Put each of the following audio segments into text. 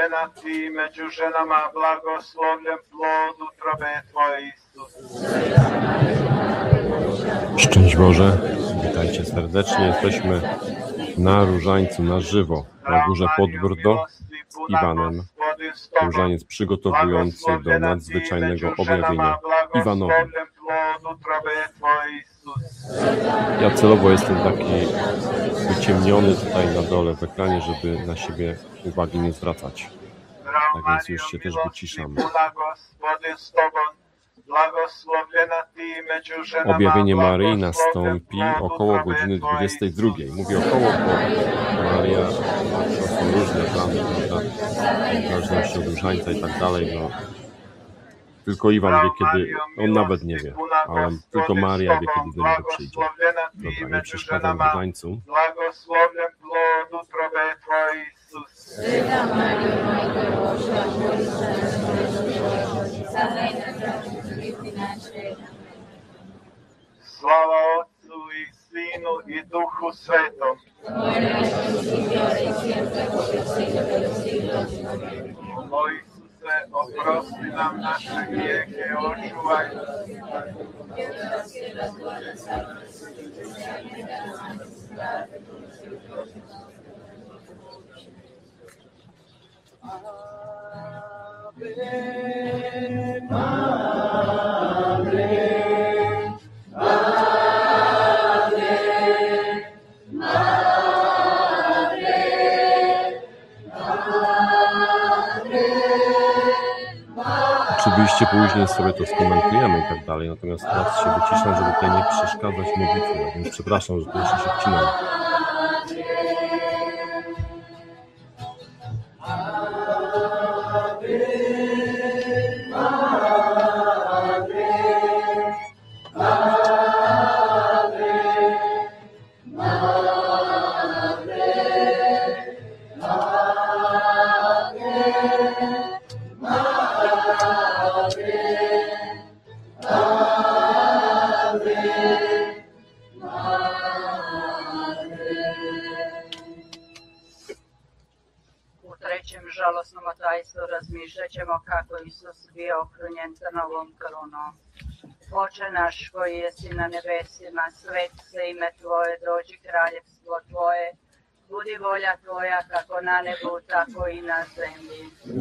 Blagoslovljena ti među ženama, blagoslovljen plod utrobe tvoje, Isus. Szczęść Boże, witajcie serdecznie. Jesteśmy na Różańcu na żywo, na górze Podbrdo z Iwanem. Różaniec przygotowujący do nadzwyczajnego objawienia Iwanowi. Ja celowo jestem taki wyciemniony tutaj na dole w ekranie, żeby na siebie uwagi nie zwracać. Tak więc już się też wyciszam. Objawienie Maryi nastąpi około godziny 22. Mówię około, bo Maria to są różne plany, prawda? W zależności od różańca i tak dalej. No. Tylko Iwan wie, kiedy, on nawet nie wie, ale tylko Maria wie, kiedy do niego przyjdzie. Dobra, nie przeszkadzam w różańcu. Slava Otcu i Sinu i Duhu Svetom. O Isuse, oprosti nam naše grijehe, očuvaj. Oczywiście później sobie to skomentujemy i tak dalej, natomiast teraz się wyciszam, żeby tutaj nie przeszkadzać modlitwie, więc przepraszam, że tu jeszcze się wcinam. Žalosnom tajstvu razmišljat ćemo kako Isus bio okrunjen crnovom krunom. Oče naš koji jesi na nebesima, svet se ime Tvoje, dođi kraljevstvo Tvoje, budi volja Tvoja kako na nebu, tako i na zemlji.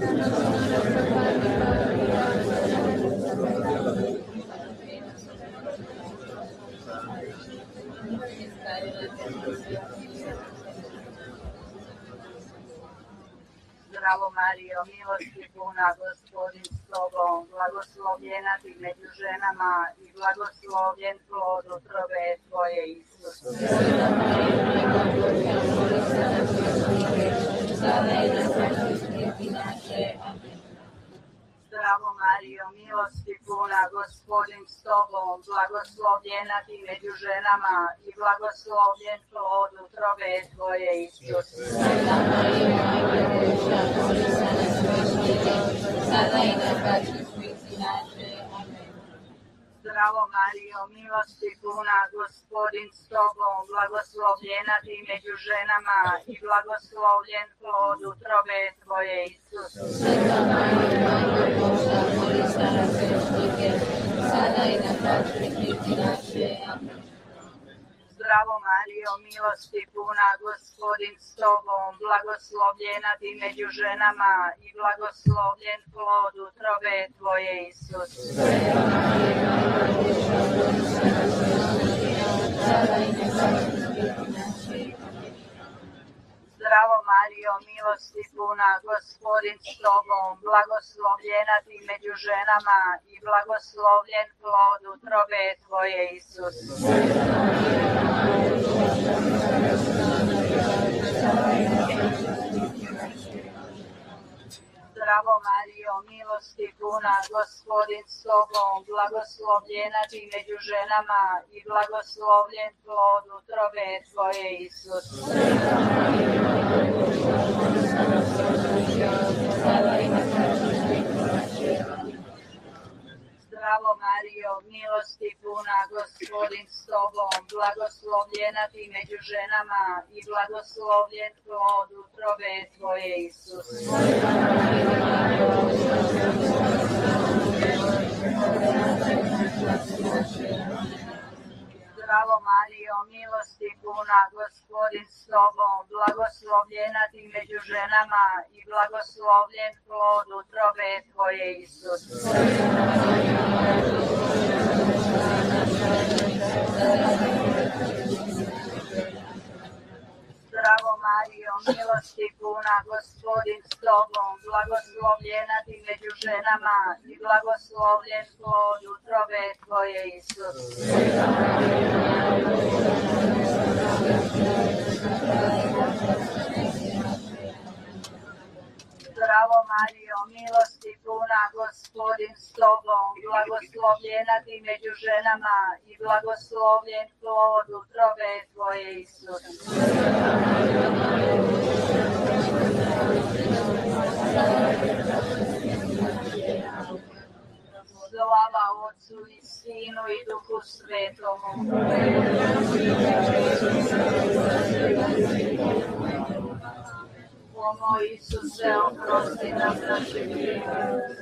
Zdravo Marijo, milosti puna, Gospodin s Tobom, blagoslovljena ti među ženama i blagoslovljen plod utrobe Tvoje, Isus. Zdravo Marijo, milosti puna, Gospodin s Tobom, blagoslovljena ti među ženama i blagoslovljen plod utrobe Tvoje, Isus. Zdravo Marijo, milosti puna, Gospodin s Tobom, blagoslovljena ti među ženama i blagoslovljen plod utrobe Tvoje, Isus. Zdravo Marijo, milosti puna, Gospodin s Tobom, blagoslovljena ti među ženama i blagoslovljen plod utrobe Tvoje, Isus. Zdravo Marijo, milosti puna, Gospodin s Tobom, blagoslovljena ti među ženama i blagoslovljen plod utrobe Tvoje, Isus. Zdravo Marijo, milosti puna, Gospodin s Tobom, blagoslovljena ti među ženama i blagoslovljen plod utrobe Tvoje, Isus. Zdravo Marijo, milosti puna, Gospodin s Tobom, blagoslovljena ti među ženama i blagoslovljen plod utrobe Tvoje, Isus. Marijo, milosti puna, Gospodin s tobom, blagoslovljena ti među ženama i blagoslovljen plod utrobe tvoje, Isus. Zdravo Marijo, milosti puna, Gospodin s tobom, blagoslovljena ti među ženama i blagoslovljen plod utrobe tvoje, Isus. Zdravo Marijo, milosti puna, Gospodin s tobom, blagoslovljena ti među ženama i blagoslovljen plod utrobe tvoje, Isus. Slava Otcu i Sinu i Duhu Svetomu. O moj Isuse, oprosti nam naše grijehe.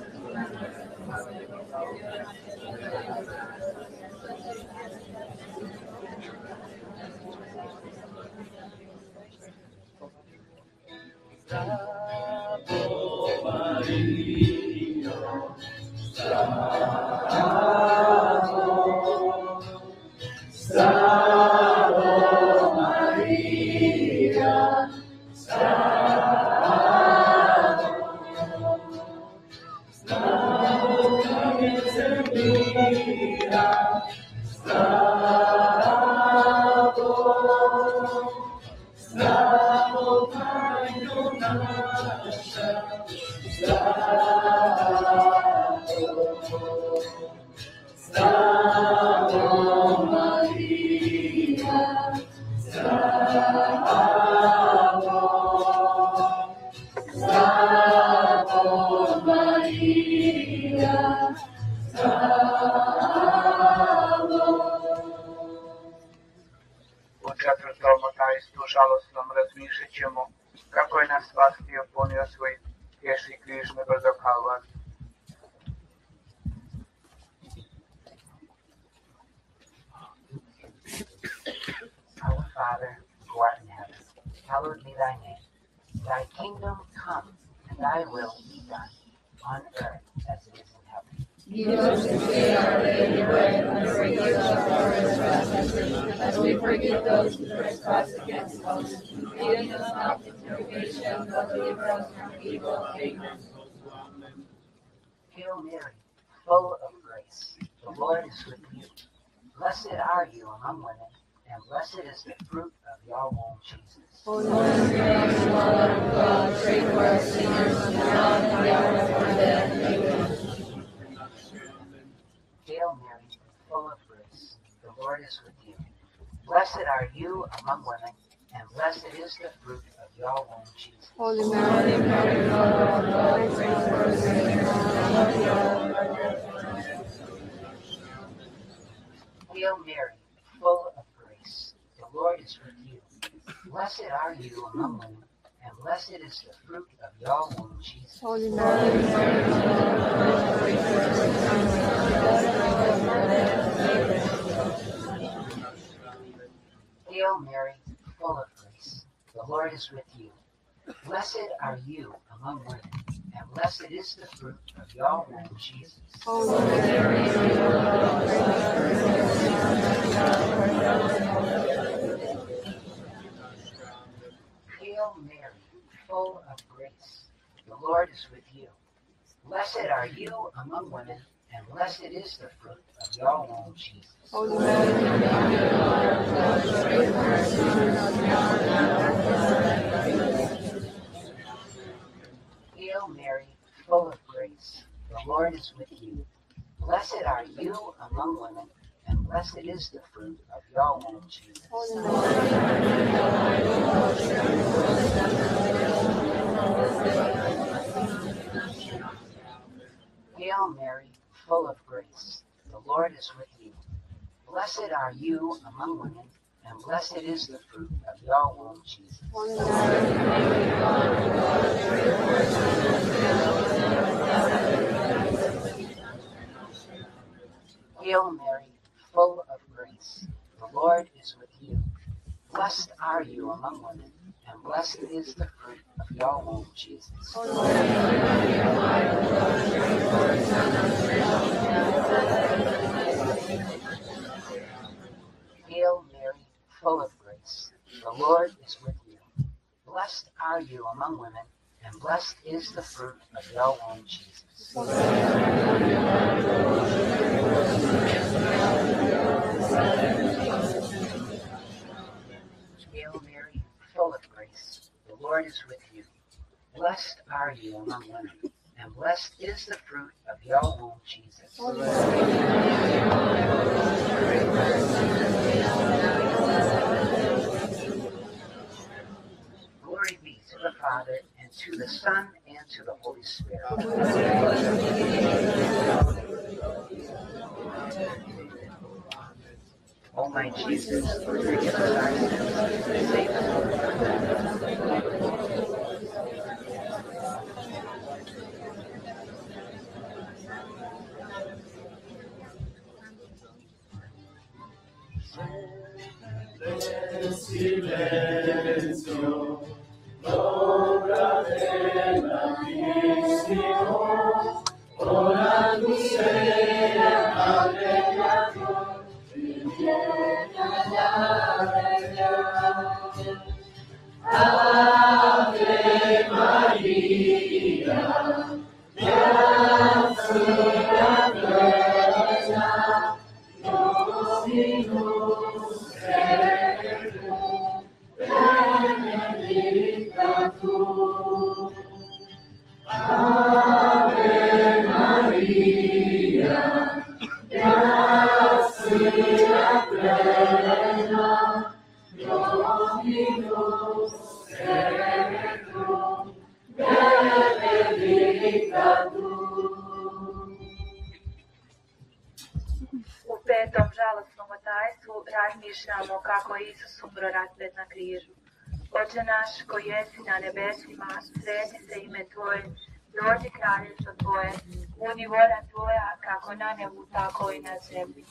U četvrtom tajstvu žalostnom razmišljat ćemo kako je nas spasio, ponio svoj pješi križ na brdo Kalvar. Our Father, who art in heaven, hallowed be thy name. Thy kingdom come, and thy will be done, on earth as it is in heaven. Give us this day our daily bread, and forgive us our trespasses, as we forgive those who trespass against us. Lead us not into temptation, but deliver us from evil. Amen. Hail Mary, full of grace, the Lord is with you. Blessed are you among women, and blessed is the fruit of your womb, Jesus. Holy Mary, Mother of God, pray for us sinners, now and at the hour of our death. Amen. Hail Mary, full of grace, the Lord is with you. Blessed are you among women, and blessed is the fruit of your womb, Jesus. Holy Mary, Mother of God, pray for us sinners, now and at the hour of our death. Hail Mary, full of grace, the Lord is with you. Blessed are you among women, and blessed is the fruit of your womb, Jesus. Holy Mary, Mother of God, pray for us sinners, now and at the hour of our death. Amen. Hail Mary, full of grace, the Lord is with you. Blessed are you among women, and blessed is the fruit of your womb, Jesus. Holy Mary, Mother of God, pray for us sinners, now and at the hour of our death. Hail Mary, full of grace, the Lord is with you. Blessed are you among women, and blessed is the fruit of your womb, Jesus. Holy Mary, Mother of God, pray for us sinners, now and at the hour of our death. Hail Mary, full of grace, the Lord is with you. Blessed are you among women, and blessed is the fruit of your womb, Jesus. Holy Mary, Mother of God, pray for us Hail Mary, full of grace, the Lord is with you. Blessed are you among women, and blessed is the fruit of your womb, Jesus. Holy Mary, Mother of God, pray for us sinners, now and at the hour of our death. Hail Mary, full of grace, the Lord is Blessed are you among women, and blessed is the fruit of your womb, Jesus. Hail Mary, full of grace, the Lord is with you. Blessed are you among women, and blessed is the fruit of your womb, Jesus. Hail Mary, full of grace, the Lord is with you. Blessed are you among women, and blessed is the fruit of your womb, Jesus. Glory be to the Father, and to the Son, and to the Holy Spirit. O my Jesus, forgive us our sins, and save us from Silenzio, l'ora della visione, ora tu sei allegato, viene Ave Maria, grazia plena, Dominus tecum, benedicta tu. Ave Maria, grazia plena, Dominus tecum, benedicta tu. U petom žalostnom tajstvu razmišljamo kako je Isus umro raspet na križu. Oče naš koji jesi na nebesima, sveti se ime Tvoje, dođi kraljevstvo Tvoje, budi volja Tvoja kako na nebu, tako i na zemlji.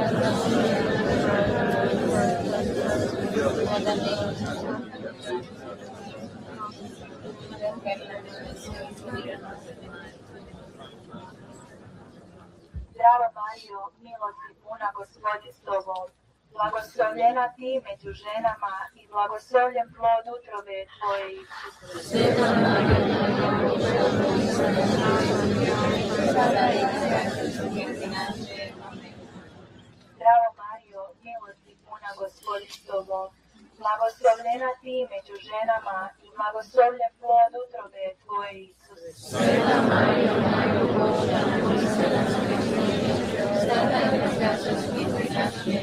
Zdrava Marijo, milosti puna, Gospod je s tobom. Blagoslovljena ti među ženama i blagoslovljen plod utrobe Tvoje, Isus. Sveta Marija, Majka Božja, moli za nas griješne, sada i na satu smrti naše. Amen. Zdrava Marijo, milosti puna, Gospod je s tobom. Blagoslovljena ti među ženama i blagoslovljen plod utrobe Tvoje, Isus. Sveta Marija, Majka Božja, moli za nas griješne, sada i na satu smrti naše.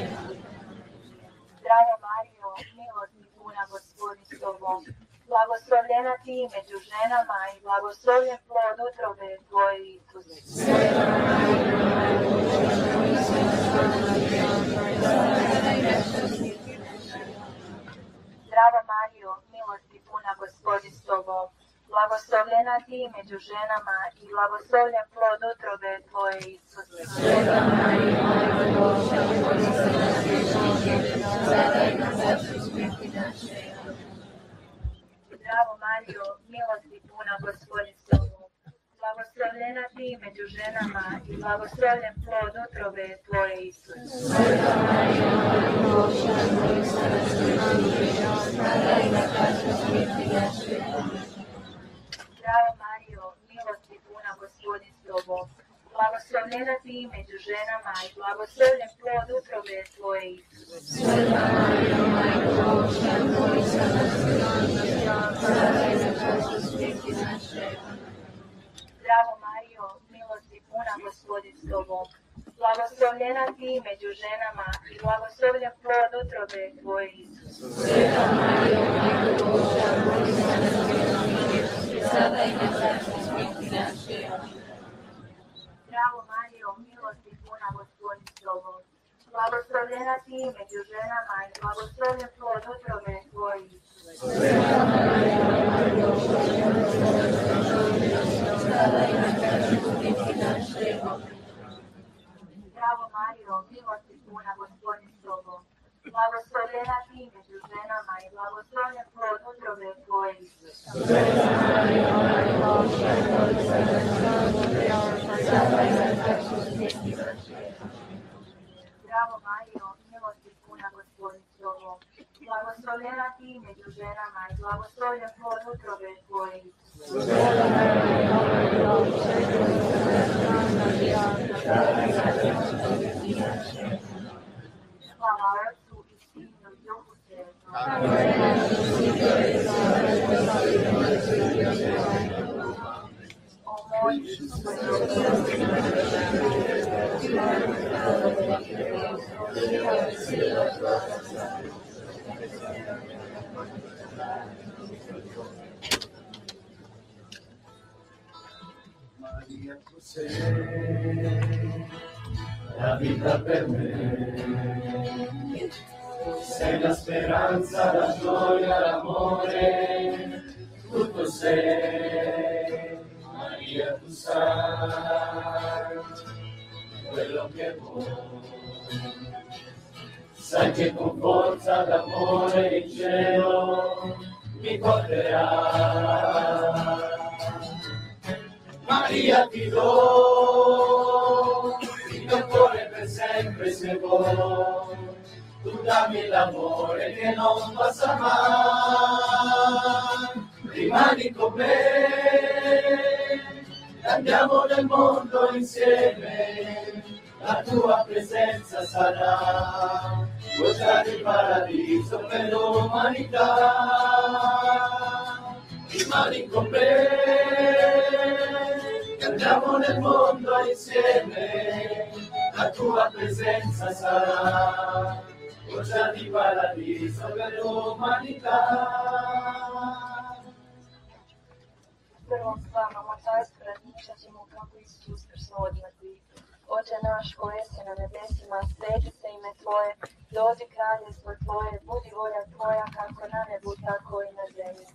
Zdrava Marijo, milosti puna, Gospod je s tobom. Blagoslovljena ti među ženama i blagoslovljen plod utrobe Tvoje, Isus. Sveta Marija, Majka Božja, moli za nas griješne, sada i na satu smrti naše. Zdrava Marijo, milosti puna, Gospod je s tobom. Blagoslovljena ti među ženama i blagoslovljen plod utrobe Tvoje, Isus. Sveta Marija, Majka Božja, moli za nas griješne, sada i na satu smrti naše. Zdravo Marijo, milosti puna, Gospod je s tobom. Blagoslovljena ti među ženama i blagoslovljen plod utrobe Tvoje, Isus. Sveta Marija, Majka Božja, moli za nas griješne, sada i na satu smrti naše. Zdravo Marijo, milosti puna, Gospod je s tobom. Blagoslovljena ti među ženama i blagoslovljen plod utrobe Tvoje, Isus. Sveta Marija, Majka Božja, moli za nas griješne, sada i na satu smrti naše. Zdravo Marijo, milosti puna, Gospod je s tobom. Blagoslovljena ti među ženama i blagoslovljen plod utrobe Tvoje, Isus. Sveta Marija, Majka Božja, moli za nas griješne, sada i na satu smrti naše. Zdravo Marijo, milosti puna, Gospod je s tobom. Blagoslovljena ti među ženama i blagoslovljen plod utrobe Tvoje, Isus. Sveta Marija, Majka Božja, moli za nas griješne, sada i na satu smrti naše. Zdravo Marijo, milosti puna, Gospod je s tobom. Blagoslovljena ti među ženama i blagoslovljen plod utrobe tvoje, Isus. Zdravo Marijo, milosti puna, Gospodin s tobom. Blagoslovljena ti među ženama i blagoslovljen plod utrobe tvoje, Isus. Slava Otcu i Sinu i Duhu Svetom. O moj Maria, tu sei la vita per me, sei la speranza, la gioia, l'amore, tutto sei. Maria, tu sai quello che vuoi, sai che con forza d'amore il cielo mi porterà. Maria, ti do il mio cuore per sempre se vuoi, tu dammi l'amore che non passa mai, rimani con me, andiamo nel mondo insieme, la tua presenza sarà questa di paradiso per l'umanità, rimani con me, andiamo nel mondo insieme, la tua presenza sarà cosa di paradiso per l'umanità. Prvom slava močarstva razmišljat ćemo kako Isus proslavljati. Oče naš koji si na nebesima, sveći se ime Tvoje, dođi kraljevstvo Tvoje, budi volja Tvoja kako na nebu, tako i na zemlji.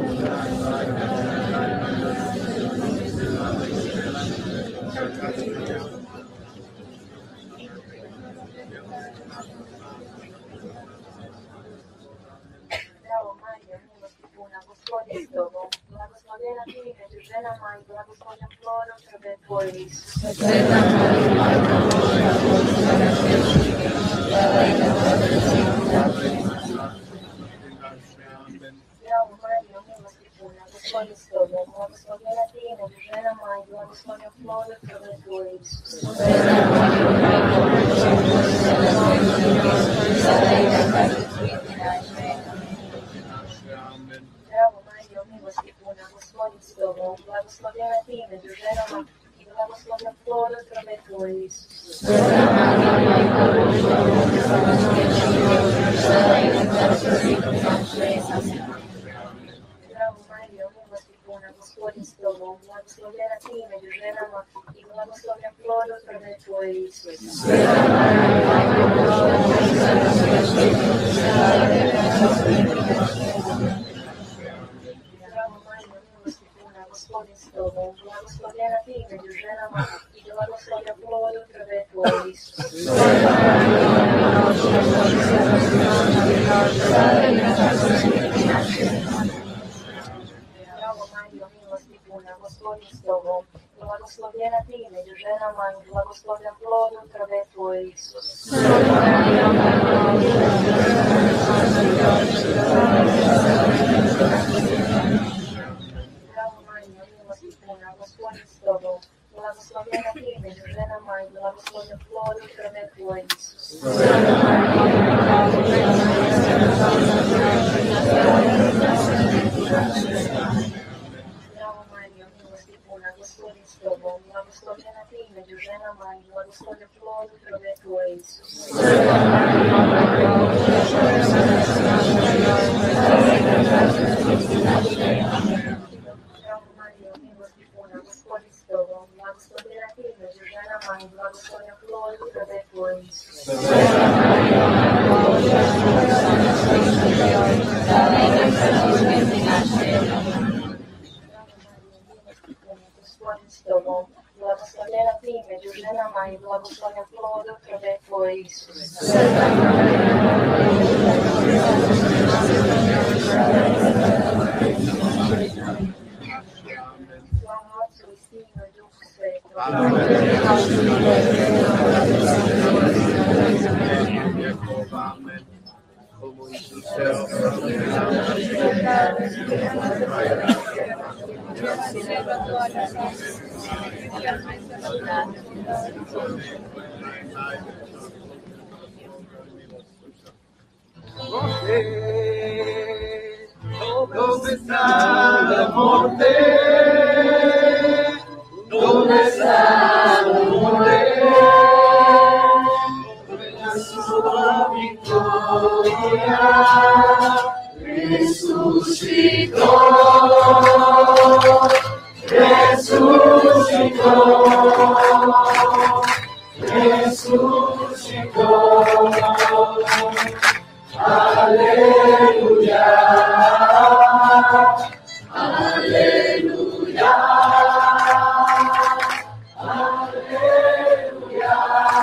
Zdravo Marijo, milosti puna, Gospodin s tobom, blagoslovljena ti među ženama i blagoslovljen plod utrobe tvoje, Isus. Zdravo Marijo, milosti puna, Gospodin s tobom, blagoslovljena ti među ženama i blagoslovljen plod utrobe tvoje, Isus. Zdravo Marijo, milosti puna, Gospodin s tobom, blagoslovljena ti među ženama i blagoslovljen plod utrobe tvoje, Isus. Zdravo Marijo, milosti puna, Gospodin s tobom, blagoslovljena ti među ženama i blagoslovljen plod utrobe tvoje, Isus. Zdravo Marijo, milosti puna, Gospodin s tobom, blagoslovljena ti među ženama i blagoslovljen plod utrobe tvoje, Isus. Zdravo Marijo, milosti puna, Gospodin s tobom, blagoslovljena ti među ženama i blagoslovljen plod utrobe tvoje, Isus. Zdravo Marijo, milosti puna, Gospodin s tobom, blagoslovljena ti među ženama i blagoslovljen plod utrobe tvoje, Isus. Zdravo Marijo, milosti puna, Gospodin s tobom, blagoslovljena ti među ženama i blagoslovljen plod utrobe tvoje, Isus. Zdravo Marijo, milosti puna, Gospodin s tobom, blagoslovljena ti među ženama i blagoslovljen plod utrobe tvoje, Isus. Gospodin s tobom, blagoslovljena ti među ženama i blagoslovljen plod utrobe tvoje, Isus. Slava Otcu i Sinu i Duhu Svetom. ¿Dónde está el amor de? ¿Dónde está el amor de? Jesús la victoria resucitó, resucitó, resucitó. Aleluya, aleluya, aleluya,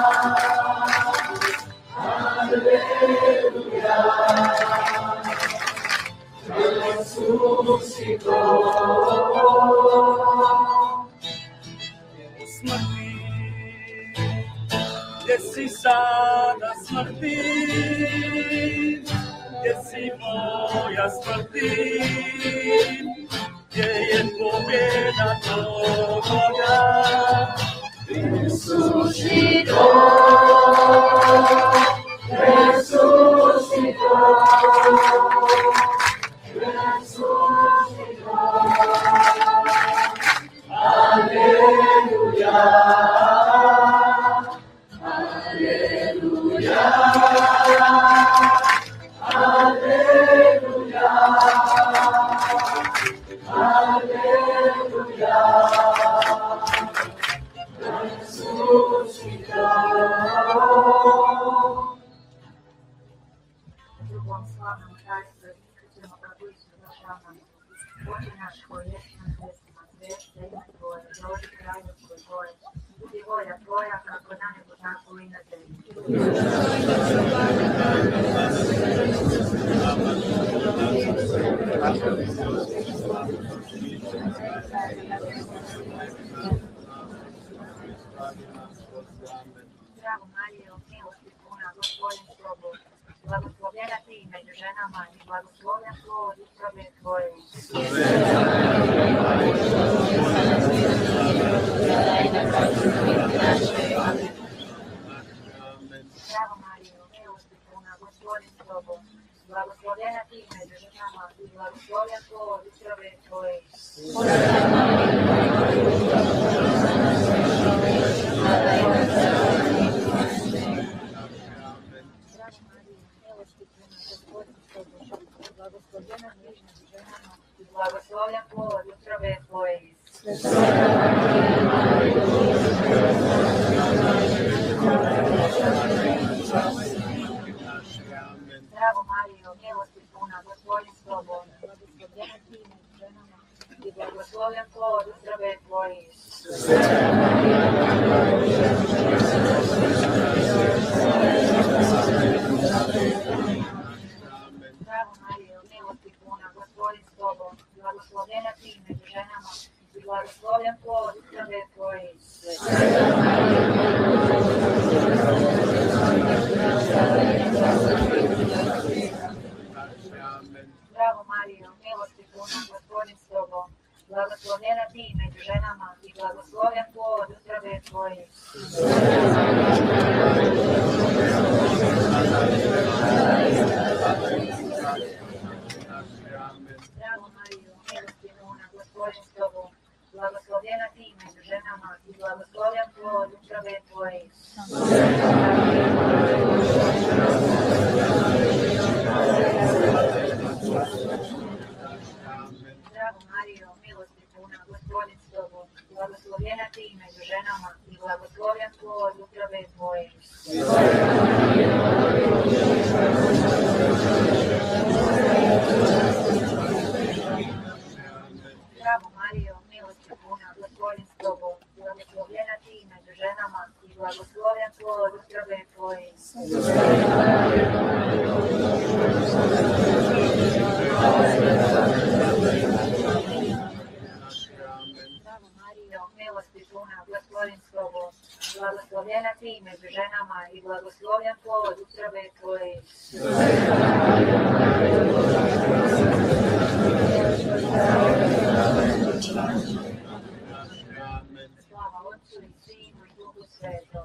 aleluya. Resucitó. Smrti, gdje si sada smrti? Gdje si moja smrti, gdje je pobjeda tvoja? Resucitó, resucitó, resucitó. Aleluya, aleluya. Aleluya, aleluya, resucitó. Drugom slavnom tajstvu iskrećemo kako izglašavamo. Oče naš koji jesi na nebesima, sveta ime Tvoje, dođi kraljevstvo Tvoje, budi volja Tvoja kako na nebu tako i na zemlji. Zdravo Marijo, milosti puna, Gospodin s Tobom, blagoslovljena ti među ženama i blagoslovljen plod utrobe Tvoje. Zdravo Marijo, milosti puna, Gospodin s Tobom, blagoslovljena ti među ženama i blagoslovljen plod utrobe Tvoje. Blagoslovljena ti među ženama i blagoslovljen plod utrobe Tvoje. Zdravo Marijo, milosti puna, Gospodin s Tobom, blagoslovljena ti među ženama i blagoslovljen plod utrobe Tvoje. Zdravo Marijo, milosti puna, Gospodin s Tobom, blagoslovljena ti među ženama i blagoslovljen plod utrobe Tvoje. Zdravo Marijo, milosti puna, Gospodin s Tobom, blagoslovljena ti među ženama i blagoslovljen plod utrobe Tvoje. Zdravo Marijo, milosti puna, Gospodin s Tobom, blagoslovljena ti među ženama i blagoslovljen plod utrobe Tvoje. Zdravo Marijo, milosti puna, Gospodin s Tobom, blagoslovljena ti među ženama i blagoslovljen plod utrobe Tvoje. Zdravo Marijo, milosti puna, Gospodin s Tobom, blagoslovljena ti među ženama i blagoslovljen plod utrobe Tvoje. Marijo, milosti puna, Gospodin s Tobom, blagoslovljena Ti među ženama i blagoslovljen plod utrobe Tvoje. Slava Otcu i Sinu i Duhu Svetom.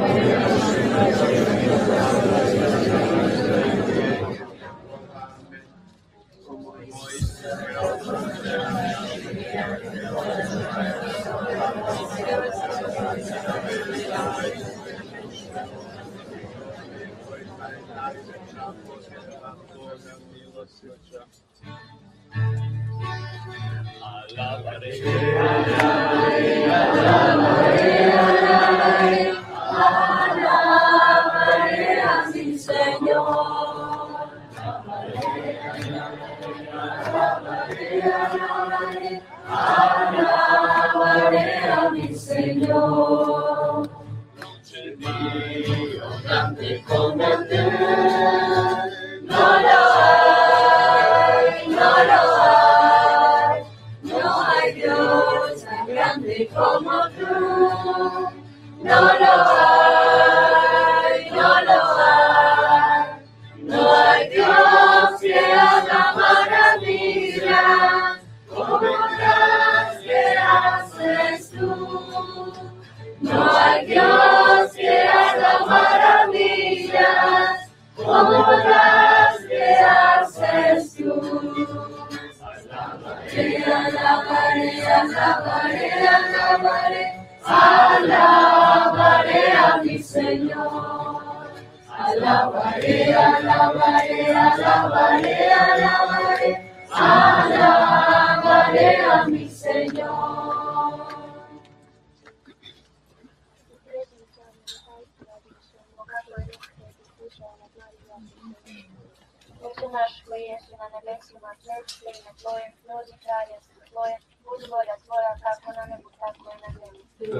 Oče naš koji jesi na nebesima, sveti se ime Tvoje, dođi kraljestvo Tvoje, budi volja Tvoja kako na nebu, tako i na zemlji.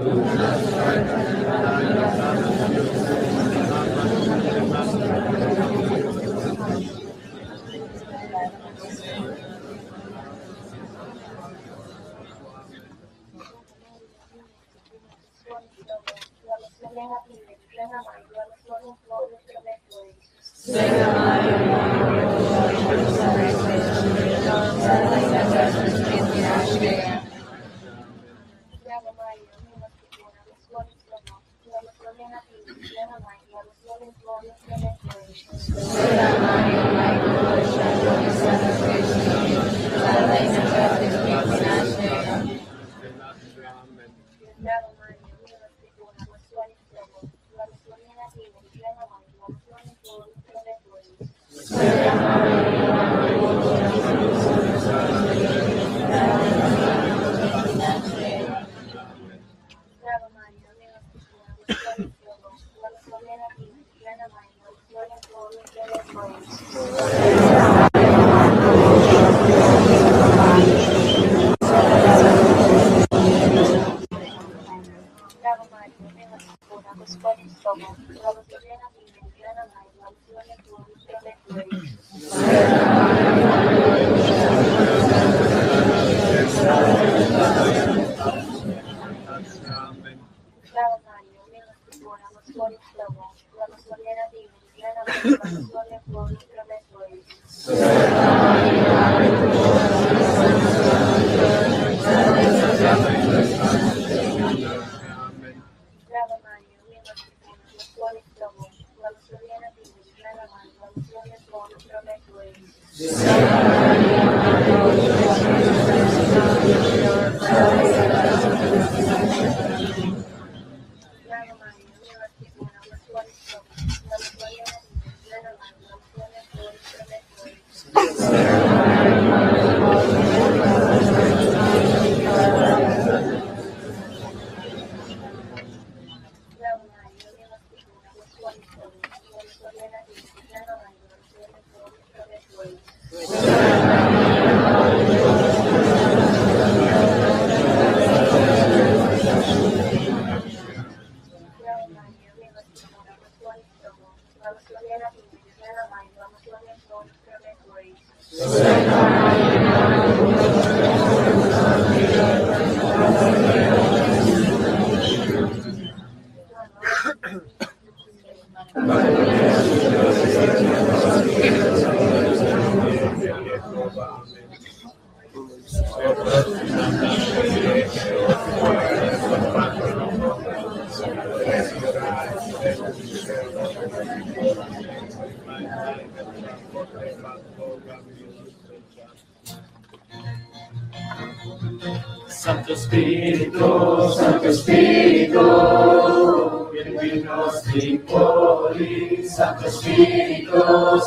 Blagoslovljena Ti među ženama i blagoslovljen plod utrobe Tvoje. Sveta Marija, Zdravo Marijo, milosti puna, Gospodin s Tobom, blagoslovljena Ti među ženama i blagoslovljen plod utrobe Tvoje. Sveta Marija, Majko Božja, moli za nas griješne, sada i na čas smrti naše. Zdravo Marijo, milosti puna, Gospodin s Tobom, blagoslovljena Ti među ženama i blagoslovljen plod utrobe Tvoje. Sveta Marija, Majko Božja, moli za nas griješne, sada i na čas smrti naše. Zdravo Marijo, milosti puna, Gospodin s Tobom, blagoslovljena Ti među ženama i blagoslovljen plod utrobe Tvoje. Zdravo Marijo, milosti puna, Gospodin s Tobom, blagoslovljena Ti među ženama i blagoslovljen plod utrobe Tvoje. Zdravo Marijo, milosti puna, Gospodin s Tobom, blagoslovljena Ti među ženama i blagoslovljen plod utrobe Tvoje. Zdravo Marijo, milosti puna, Gospodin s Tobom, blagoslovljena Ti među ženama i blagoslovljen plod utrobe Tvoje. Zdravo Marijo, milosti puna, Gospodin s Tobom, blagoslovljena Ti među ženama i blagoslovljen plod utrobe Tvoje. Zdravo Marijo, milosti puna, Gospodin s Tobom, blagoslovljena Ti među ženama i blagoslovljen plod utrobe Tvoje. Sveta Marija, Majko Božja, moli za nas griješne, sada i na čas smrti naše. Santo Spirito, riempi i nostri cuori. Santo Spirito,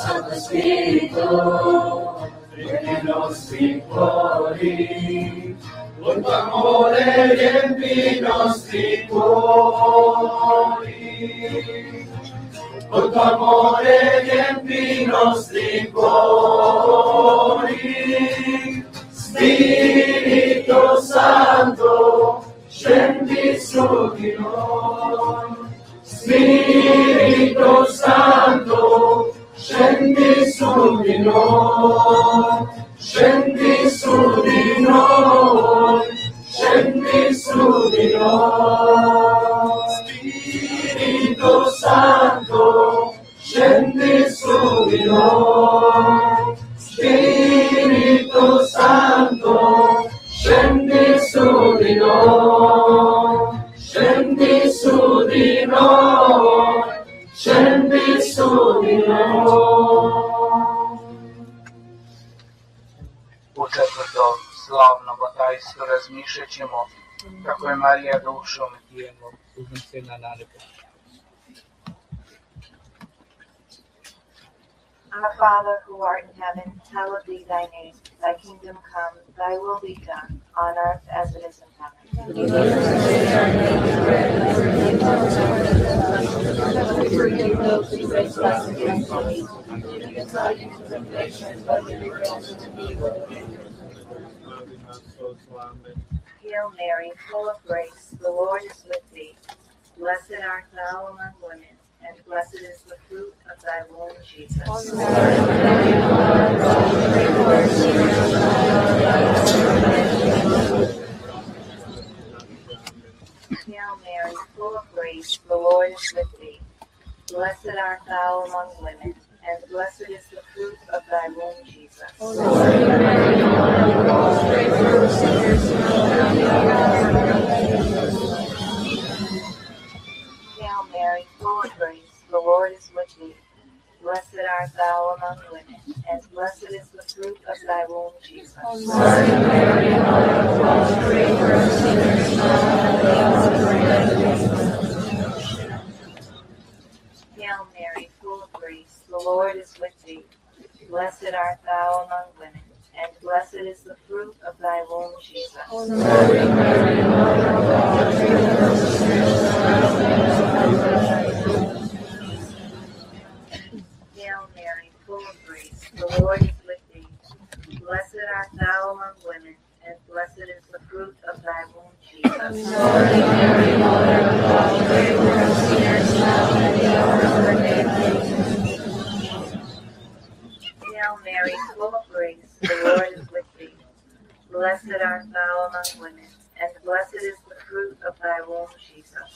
riempi i nostri cuori. Con tuo amore riempi i nostri cuori. Con tuo amore riempi i nostri cuori. Spirito Santo, scendi su di noi. Spirito Santo, scendi su di noi. Scendi su di noi. Scendi su di noi. Spirito Santo, scendi su di noi. Spirito Santo, scendi su di noi, scendi su di noi, scendi su di noi. U četvrtom slavnom tajstvu razmišljat ćemo kako je Marija dušom i tijelom uznesena na nebo. Our Father who art in heaven, hallowed be thy name. Thy kingdom come, thy will be done, on earth as it is in heaven. Give us today our daily bread, and forgive us our trespasses, as we forgive those who trespass against us. And lead us not into temptation, but deliver us from evil. Hail Mary, full of grace, the Lord is with thee. Blessed art thou among women, and blessed is the fruit of thy womb, Jesus. Hail Mary, full of grace, the Lord is with thee. Blessed art thou among women, and blessed is the fruit of thy womb, Jesus. Hail Mary, full of grace, the Lord is with thee. Blessed art thou among women, and blessed is the fruit of thy womb, Jesus. Hail Mary, full of grace, the Lord is with thee. Blessed art thou among women, and blessed is the fruit of thy womb, Jesus. Hail Mary, full of grace, the Lord is with thee. Blessed art thou among women, and blessed is the fruit of thy womb, Jesus. Hail Mary, full of grace, the Lord is with thee. Blessed art thou among women, and blessed is the fruit of thy womb, Jesus.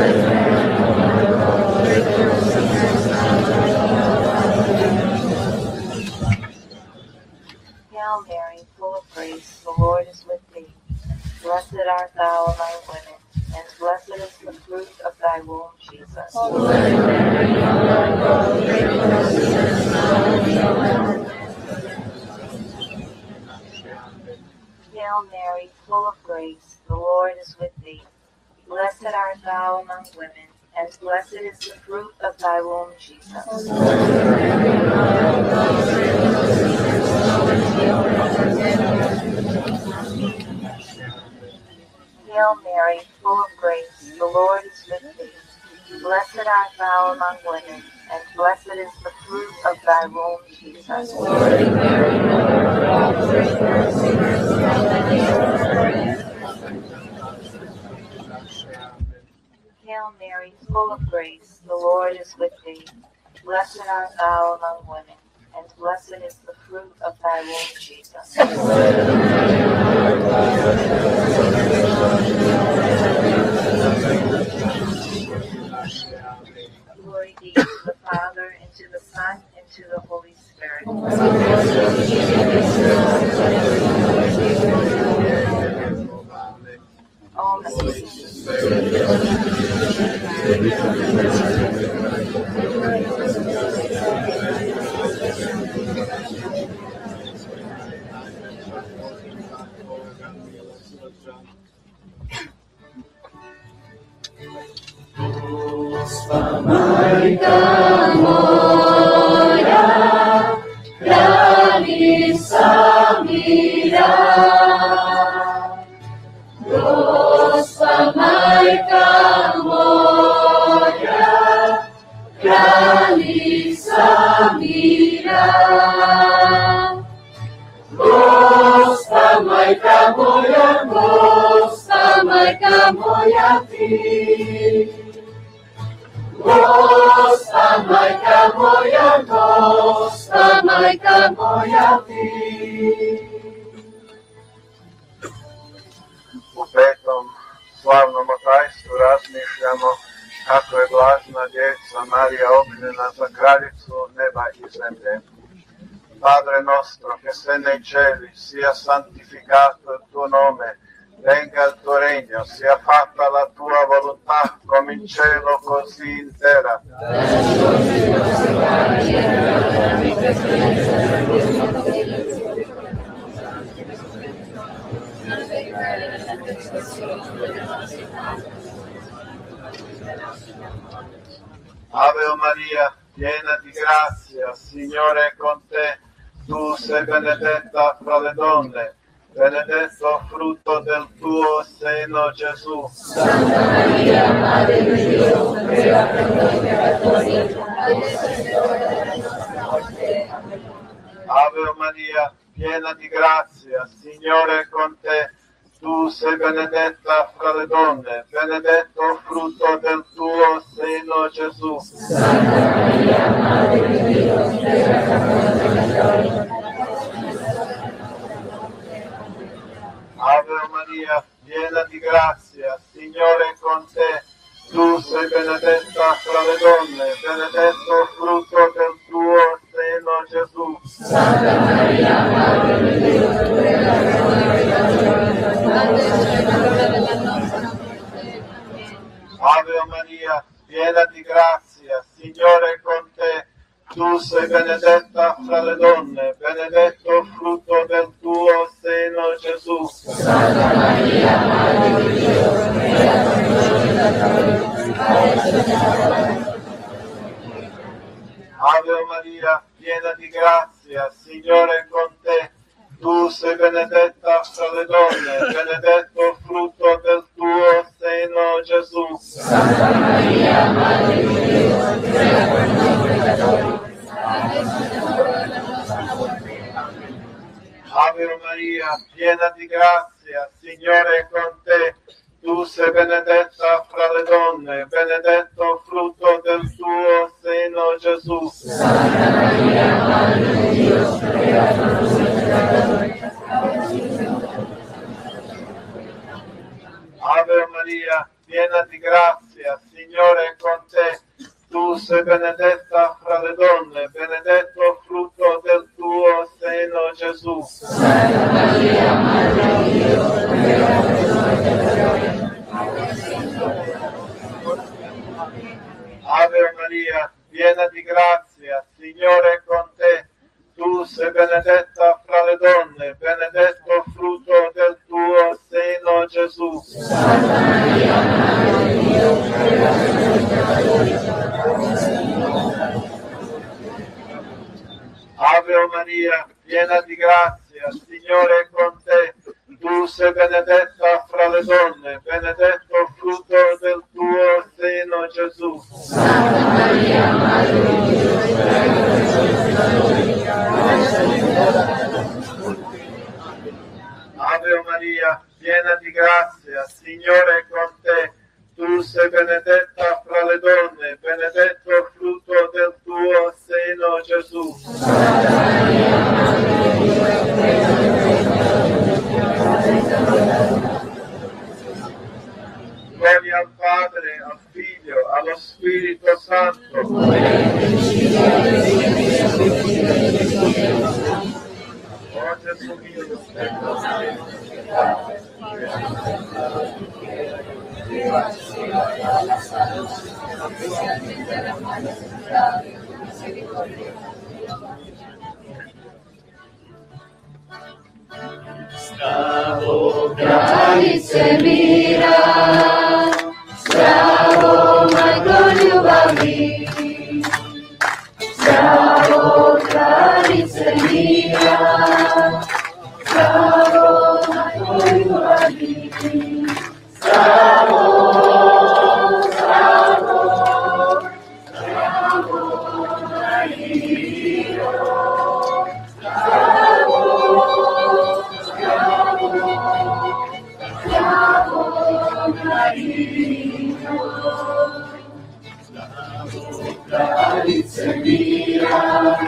Hail Mary, full of grace, the Lord is with thee. Blessed art thou among women, and blessed is the fruit of thy womb, Jesus. Hail Mary, full of grace, the Lord is with thee. Blessed art thou among women, and blessed is the fruit of thy womb, Jesus. Hail Mary, full of grace, the Lord is with thee. Blessed art thou among women, and blessed is the fruit of thy womb, Jesus. Hail Mary, full of grace, the Lord is with thee. Blessed art thou among women, and blessed is the fruit of thy womb, Jesus. Glory be to the Father, and to the Son, and to the Holy Spirit. Amen. Maria moja, kraljica mira. Gospa majka moja, kraljica mira. Gospa majka moja ti. Gospa majka moja ti. U petom slavnom tajstvu razmišljamo kako je blažena djeca Marija ognjena za kraljicu neba i zemlje. Padre nostro, che sei nei cieli, sia santificato il tuo nome, venga il tuo regno, sia fatta la tua volontà, come in cielo così in terra. Ave Maria, piena di grazia, Signore è con te. Tu sei benedetta fra le donne, benedetto frutto del tuo seno, Gesù. Santa Maria, Madre di Dio, prega per noi peccatori, adesso è l'ora della nostra morte. Ave Maria, piena di grazia, Signore è con te. Tu sei benedetta fra le donne, benedetto frutto del tuo seno, Gesù. Santa Maria, Madre di Dio, prega per noi peccatori. Ave Maria, piena di grazia, Signore è con te. Tu sei benedetta fra le donne, benedetto frutto del tuo seno, Gesù. Santa Maria, Madre di Dio, prega per noi peccatori, adesso è l'ora della nostra morte. Ave Maria, piena di grazia, Signore è con te. Tu sei benedetta fra le donne, benedetto frutto del tuo seno, Gesù. Santa Maria, Madre di Dio, prega per noi peccatori, adesso è l'ora della nostra morte. Ave Maria, piena di grazia, Signore è con te. Tu sei benedetta fra le donne, benedetto frutto del tuo seno, Gesù. Santa Maria, Madre di Dio, prega per noi peccatori, adesso è l'ora della nostra morte. Ave Maria, piena di grazia, Signore è con te. Tu sei benedetta fra le donne, benedetto frutto del tuo seno, Gesù. Santa Maria, Madre di Dio, prega per noi peccatori. Ave Maria, piena di grazia, Signore è con te. Tu sei benedetta fra le donne, benedetto frutto del tuo seno, Gesù. Santa Maria, Madre di Dio, prega per noi peccatori. Ave Maria, piena di grazia, Signore è con te. Tu sei benedetta fra le donne, benedetto frutto del tuo seno, Gesù. Santa Maria, Madre di Dio, prega per noi peccatori. Ave Maria, piena di grazia, Signore è con te. Tu sei benedetta fra le donne, benedetto frutto del tuo seno, Gesù. Santa Maria, Madre di Dio, prega per noi peccatori. Ave Maria, piena di grazia, Signore è con te. Tu sei benedetta fra le donne, benedetto frutto del tuo seno, Gesù. Santa Maria, Madre di Dio, prega per noi peccatori. Gloria al Padre, al Figlio, allo Spirito Santo. Oh Gesù mio, kraljice mira, zdravo, majko ljubavi, zdravo, kraljice mira, zdravo, majko ljubavi, zdravo, zdravo, zdravo, Marijo, zdravo, zdravo, zdravo, Marijo, zdravo, kraljice mira,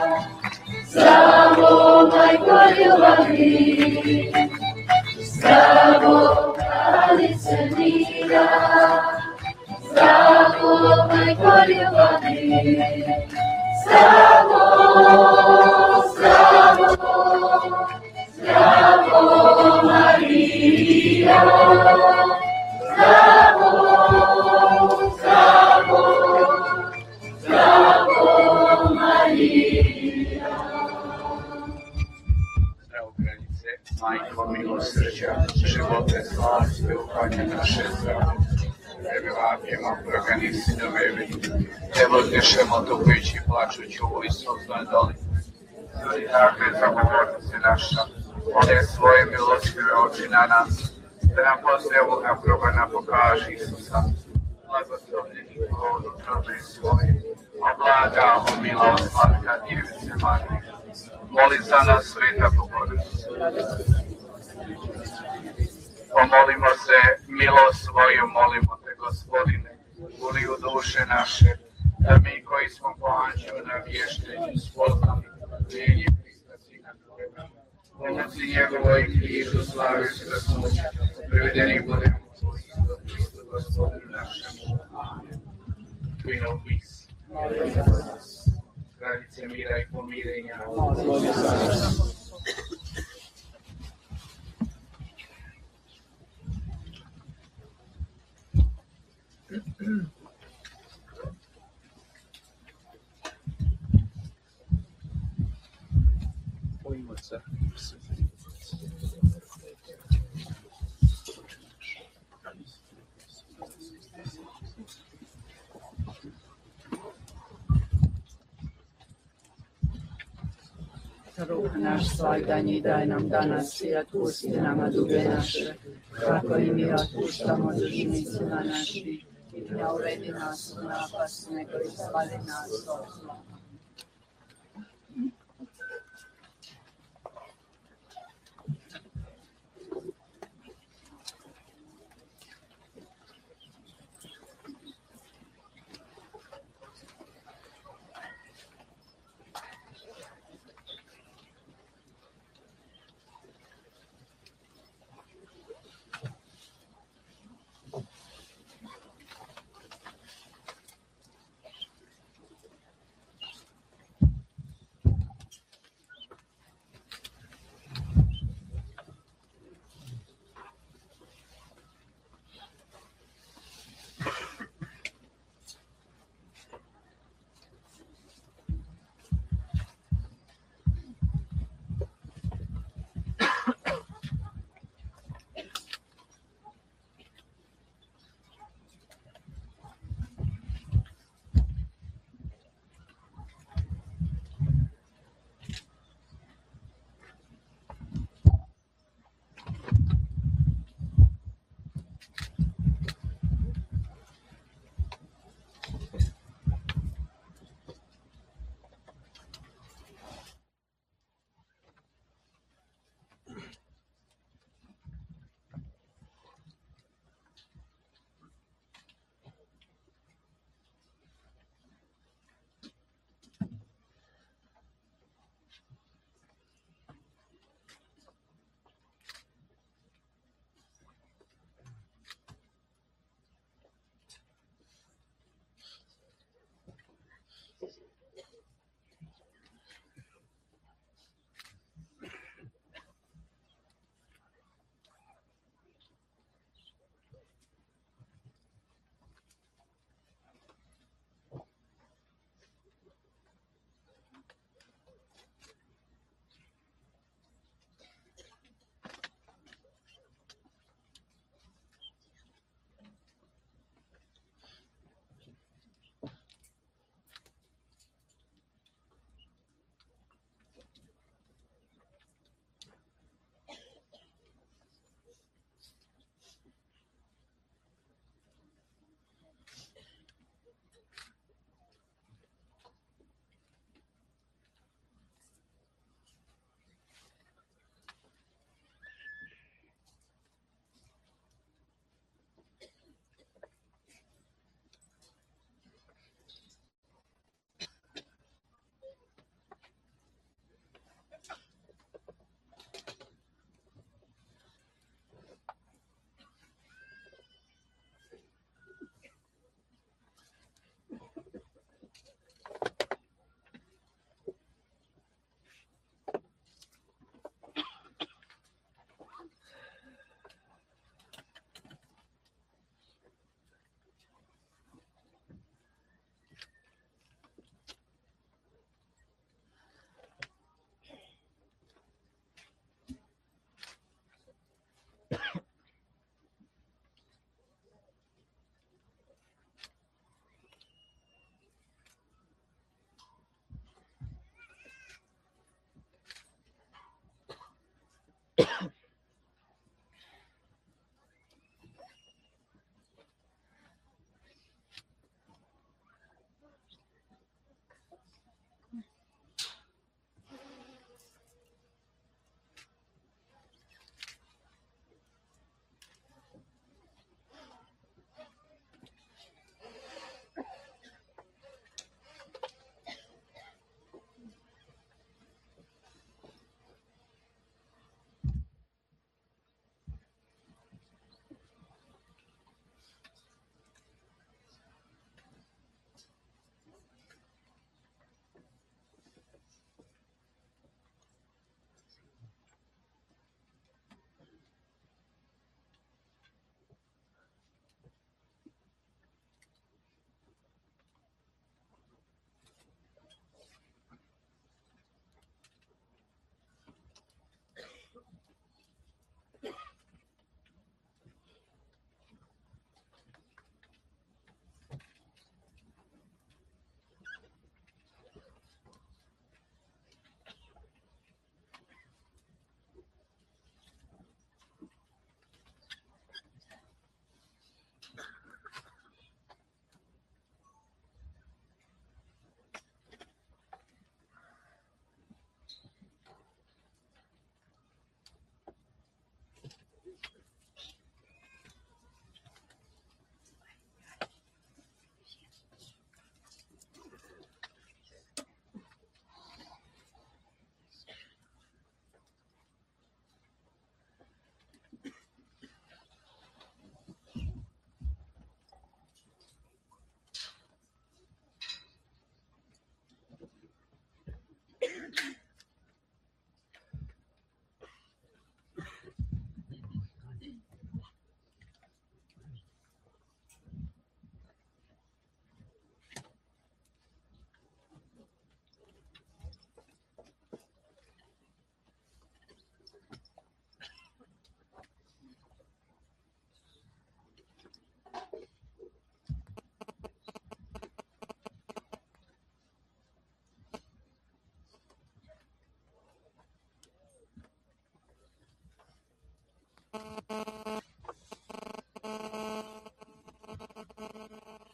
zdravo, majko ljubavi, zdravo, kraljice mira, zdravo, majko ljubavi, zdravo, zdravo, zdravo, Marija, zdravo, zdravo, zdravo, Marija. Zdravo, kraljice, majko milosrđa, živote, slavstve, upanje naše zdrave. Tebe vapimo, progani sinove vidi, tebe odnešemo tupajući i plačući u vojstvu doli. Ali takve zagovornice naša, one svoje milostive oči na nas, da nam posle ovoga probana pokaži Isusa, blagoslovljeni plod utrobe svoje, obladamo mila slatka Djevice Marije. Moli za nas, Sveta Bogorodice. Pomolimo se, milost svoju, molimo te, Gospodine, uli u duše naše, da mi koji smo po anđelu na vještenju spoznali vjenje Hrista Sina Tvojega, pomoći njegovo i križu slavi svesnoća, privedeni budemo u Tvojim Hristu Gospodinu našemu. Amen. Queen of Peace, molimo za nas. Kraljice mira i pomirenja, molimo za nas. Ruh naš svagdanji daj nam danas i otpusti nama duge naše, kako i mi otpuštamo dužnicima naših, i ne uvedi nas u napast, nego izbavi nas od zla.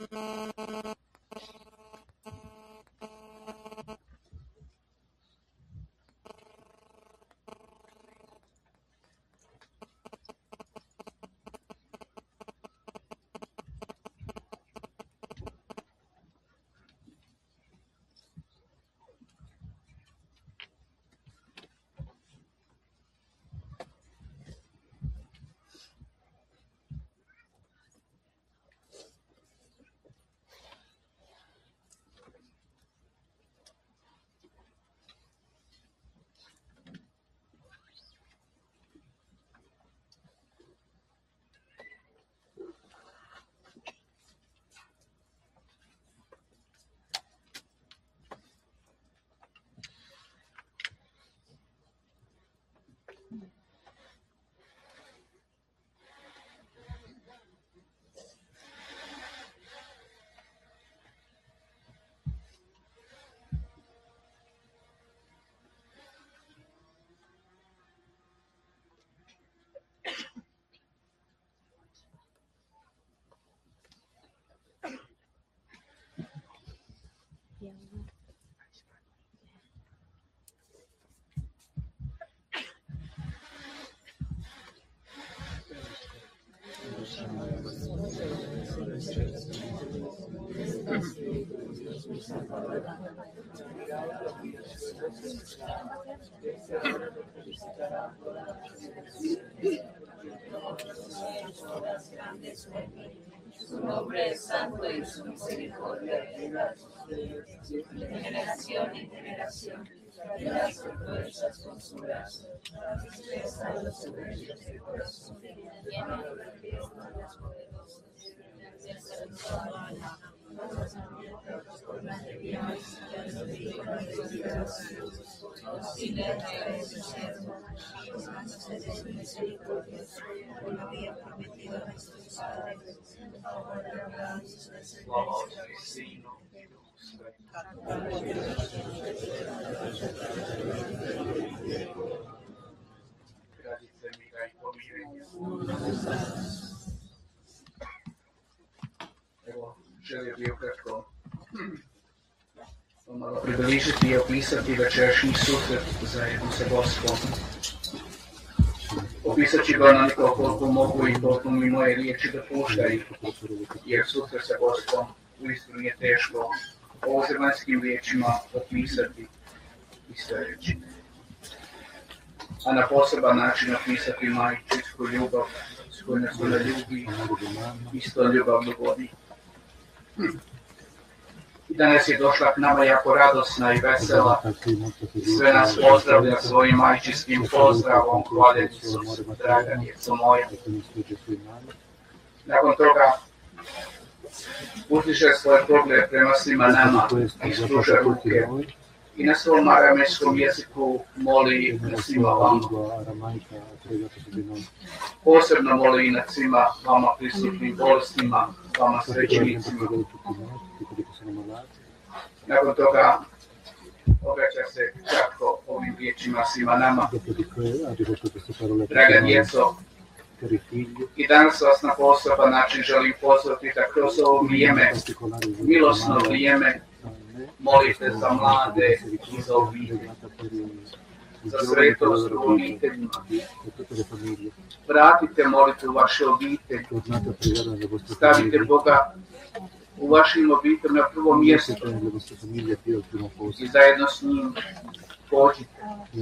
Su nombre es santo y su misericordia de generación en generación. Las fuerzas con su brazo, tristeza a los soberbios de corazón, llena de fiesta a los poderosos, del santo alma, por las religiones, los hijos de Dios, los silencios de siervo, los ángeles de su misericordia, como había prometido a nuestros padres, ahora habrá sus descendencias. Radice mira i pomirenja. Evo, želio bih ukratko malo približiti i opisati večerašnji susret zajedno sa Gospom. Opisat ću ga onoliko koliko mogu i koliko mi moje riječi dopuštaju, jer susret sa Gospom uistinu je teško o zemaljskim riječima opisati i sljedeći. A na poseban način opisati majčinsku ljubav s kojom nas ona ljubi i s tom ljubavno vodi. I danas je došla k nama jako radosna i vesela i sve nas pozdravlja svojim majčinskim pozdravom, hvaljen Isus, draga djeco moja. Nakon toga uzdiže svoj pogled prema svima nama i spruže ruke i na svom aramejskom jeziku moli na svima vama. Posebno moli i na svima vama prisutnim bolestima, vama svećenicima. Nakon toga obraća se kratko ovim riječima svima nama. Draga djeco, i danas vas na poseban način želim pozvati da kroz ovo vrijeme, milosno vrijeme, molite za mlade i za obitelj, za svetost u obiteljima. Vratite molitvu u vaše obitelj, stavite Boga u vašim obiteljima na prvo mjesto i zajedno s njim pođite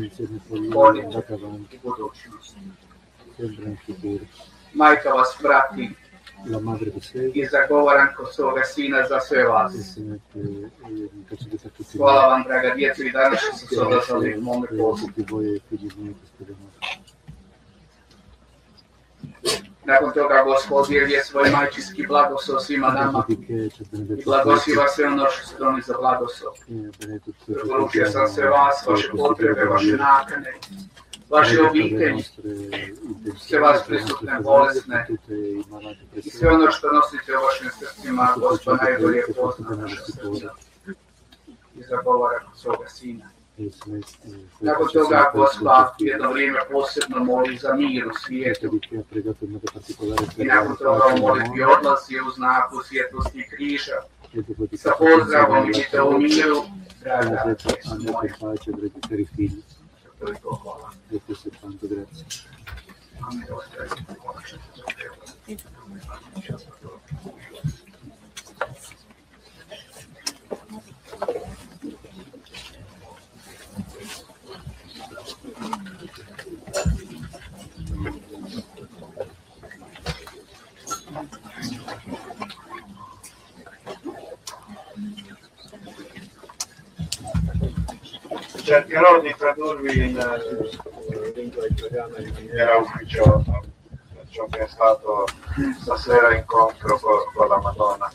u budućnost. Majka vas prati i zagovaram kod svoga sina za sve vas. Hvala vam, draga djeco, i danas što se odazvali mome pozivu. Nakon toga Gospod je svoj majčinski blagoslov svima nama i blagosiva sve ono što ste donijeli za blagoslov. Preporučio sam sve vas, vaše potrebe, vaše nakane, vaše obitelji, sve vas prisutne, bolesne i sve ono što nosite u vašim srcima, Gospod najbolje pozna naše srca i zagovara kod svoga sina. Nakon toga Gospa jedno vrijeme posebno moli za mir u svijetu. I nakon toga u molitvi odlazi u znaku svjetlosti križa. Sa pozdravom idite u miru, draga djeco moja. Cercherò di tradurvi in lingua italiana in maniera ufficiosa ciò che è stato stasera incontro con la Madonna.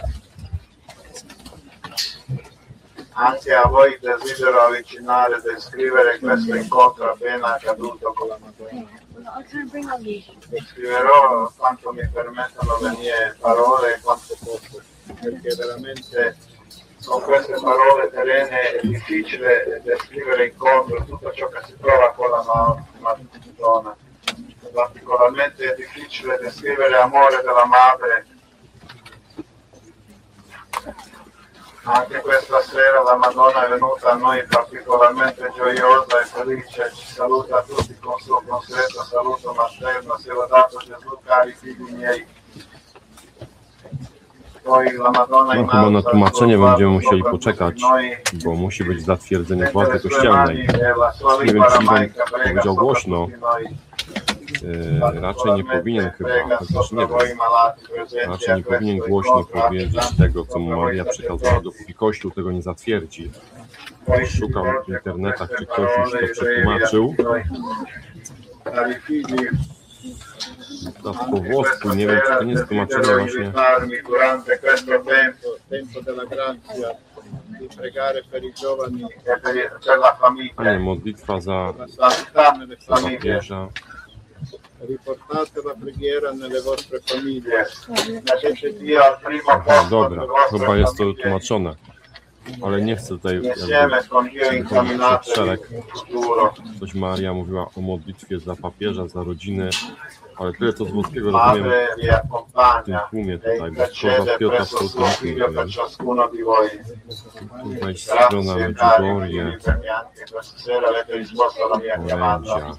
Anche a voi desidero avvicinare e descrivere questo incontro appena accaduto con la Madonna. Descriverò quanto mi permettono le mie parole e quanto posso, perché veramente con queste parole terrene è difficile descrivere incontro tutto ciò che si trova con la Madonna. Particolarmente è difficile descrivere l'amore della madre. Anche questa sera la Madonna è venuta a noi particolarmente gioiosa e felice, ci saluta tutti con suo consueto saluto materno, sia lodato Gesù, cari figli miei. No, chyba na tłumaczenie będziemy musieli poczekać, bo musi być zatwierdzenie władzy kościelnej. Nie wiem, czy Iwan powiedział głośno. Raczej nie powinien chyba, chociaż nie wiem. Raczej nie powinien głośno powiedzieć tego, co Maria przekazała, dopóki Kościół tego nie zatwierdzi. Szukam w internetach, czy ktoś już to przetłumaczył. Po włosku, nie wiem, czy to nie jest tłumaczenie właśnie. A nie, modlitwa za papieża. Aha, dobra, chyba jest to tłumaczone. Ale nie chcę tutaj przechodzić przed szereg. Coś Maria mówiła o modlitwie za papieża, za rodziny, ale tyle co z włoskiego rozumiem w tym tłumie tutaj, bo szkoda Piotra absolutnie nie wiem. Tutaj strona Medjugorje, orędzia.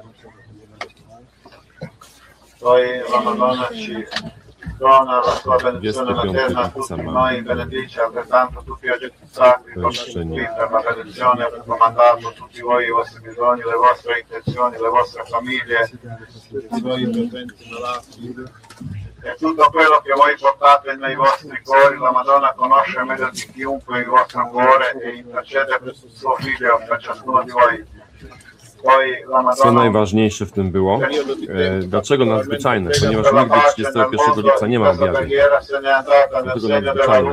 Poi la Madonna ci dona la sua benedizione materna a tutti noi, benedice altrettanto tutti gli oggetti sacri, come per la benedizione per comandato tutti voi i vostri bisogni, le vostre intenzioni, le vostre famiglie, tutti voi presenti malati. E tutto quello che voi portate nei vostri cuori, la Madonna conosce meglio di chiunque il vostro cuore e intercede per suo figlio, per ciascuno di voi. Co najważniejsze w tym było? Dlaczego nadzwyczajne? Ponieważ nigdy 31 lipca nie ma objawień. Dlatego nadzwyczajne.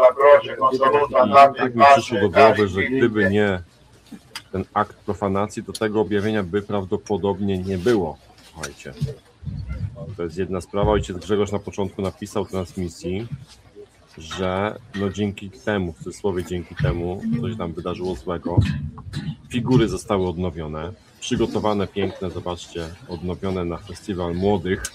I tak mi przyszło do głowy, że gdyby nie ten akt profanacji, to tego objawienia by prawdopodobnie nie było. Słuchajcie. To jest jedna sprawa. Ojciec Grzegorz na początku napisał transmisji, że no dzięki temu, w cudzysłowie dzięki temu, co się tam wydarzyło złego, figury zostały odnowione, przygotowane, piękne, zobaczcie, odnowione na festiwal młodych.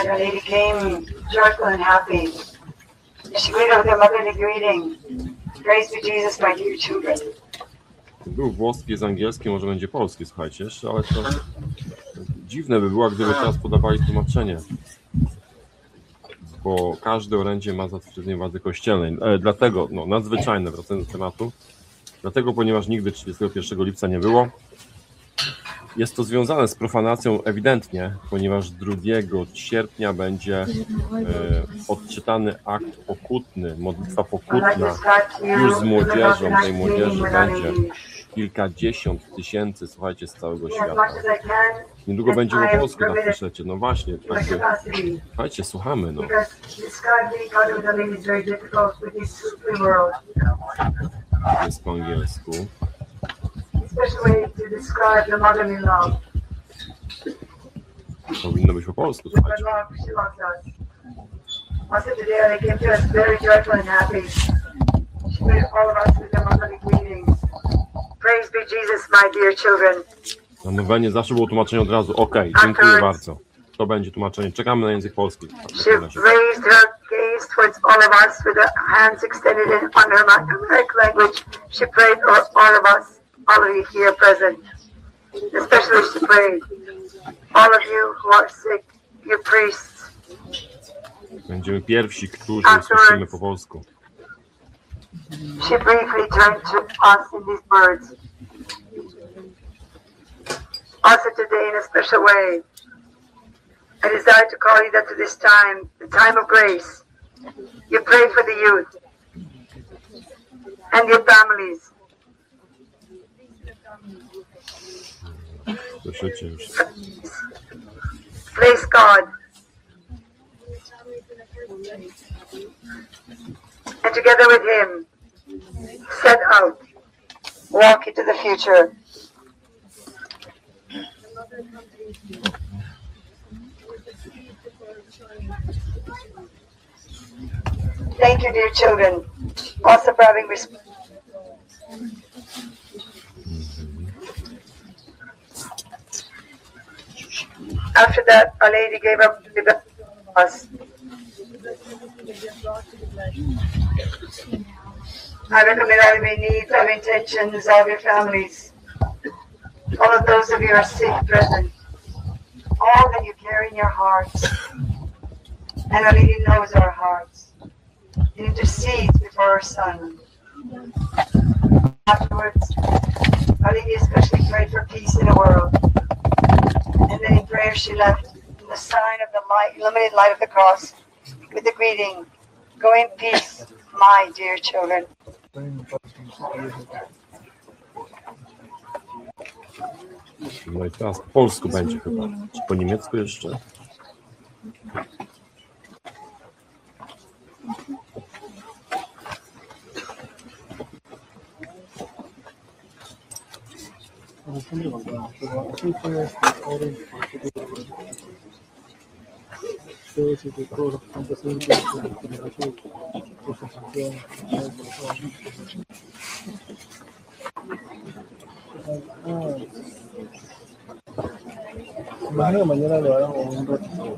Był włoski, jest angielski, może będzie polski, słuchajcie, ale to dziwne by było, gdyby teraz podawali tłumaczenie, bo każde orędzie ma zatwierdzenie władzy kościelnej. Dlatego, no nadzwyczajne, wracając do tematu, dlatego, ponieważ nigdy 31 lipca nie było, jest to związane z profanacją ewidentnie, ponieważ 2 sierpnia będzie odczytany akt pokutny, modlitwa pokutna już z młodzieżą, tej młodzieży będzie kilkadziesiąt tysięcy, słuchajcie, z całego świata. Niedługo będzie po polsku, tak piszecie, no właśnie, także, słuchajcie, słuchamy, no. Jest po angielsku. Powinno być po polsku, słuchajcie. Praise be Jesus, my dear children. Zamówienie zawsze było tłumaczenie od razu. Okej, dziękuję bardzo. To będzie tłumaczenie. Czekamy na język polski. She raised her gaze towards all of us with her hands extended on her Aramaic language. She prayed for all of us, all of you here present. Especially she prayed. All of you who are sick, you priests. Będziemy pierwsi, którzy słyszymy po polsku. She briefly turned to us in these words. Also today in a special way, I desire to call you that to this time, the time of grace, you pray for the youth and your families. Praise God. And together with Him, set out, walk into the future. Thank you, dear children, also for having respect. After that, Our Lady gave up the best to us. I recommend all of your needs, all your intentions, all of your families, all of those of you who are sick present, all that you carry in your hearts. And Our Lady knows our hearts. It intercedes before her Son. Afterwards, Our Lady especially prayed for peace in the world. And then in prayer she left the sign of the light, illuminated light of the cross with the greeting, go in peace, my dear children. No i teraz po polsku będzie chyba. Czy po niemiecku jeszcze? Mañana lo haremos un ratito.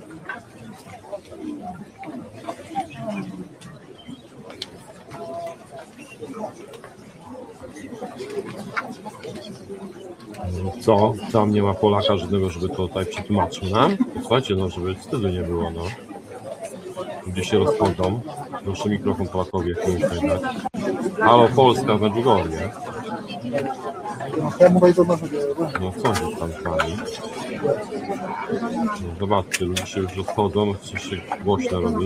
Co? Tam nie ma Polaka żadnego, żeby to tutaj przetłumaczył nam? Słuchajcie, no żeby wstydu nie było, no. Ludzie się rozchodzą. Proszę mikrofon Polakowi, jak nie tak. Halo, Polska w Medjugorje. No co się tam z nami? No, zobaczcie, ludzie się już rozchodzą, coś się głośno robi.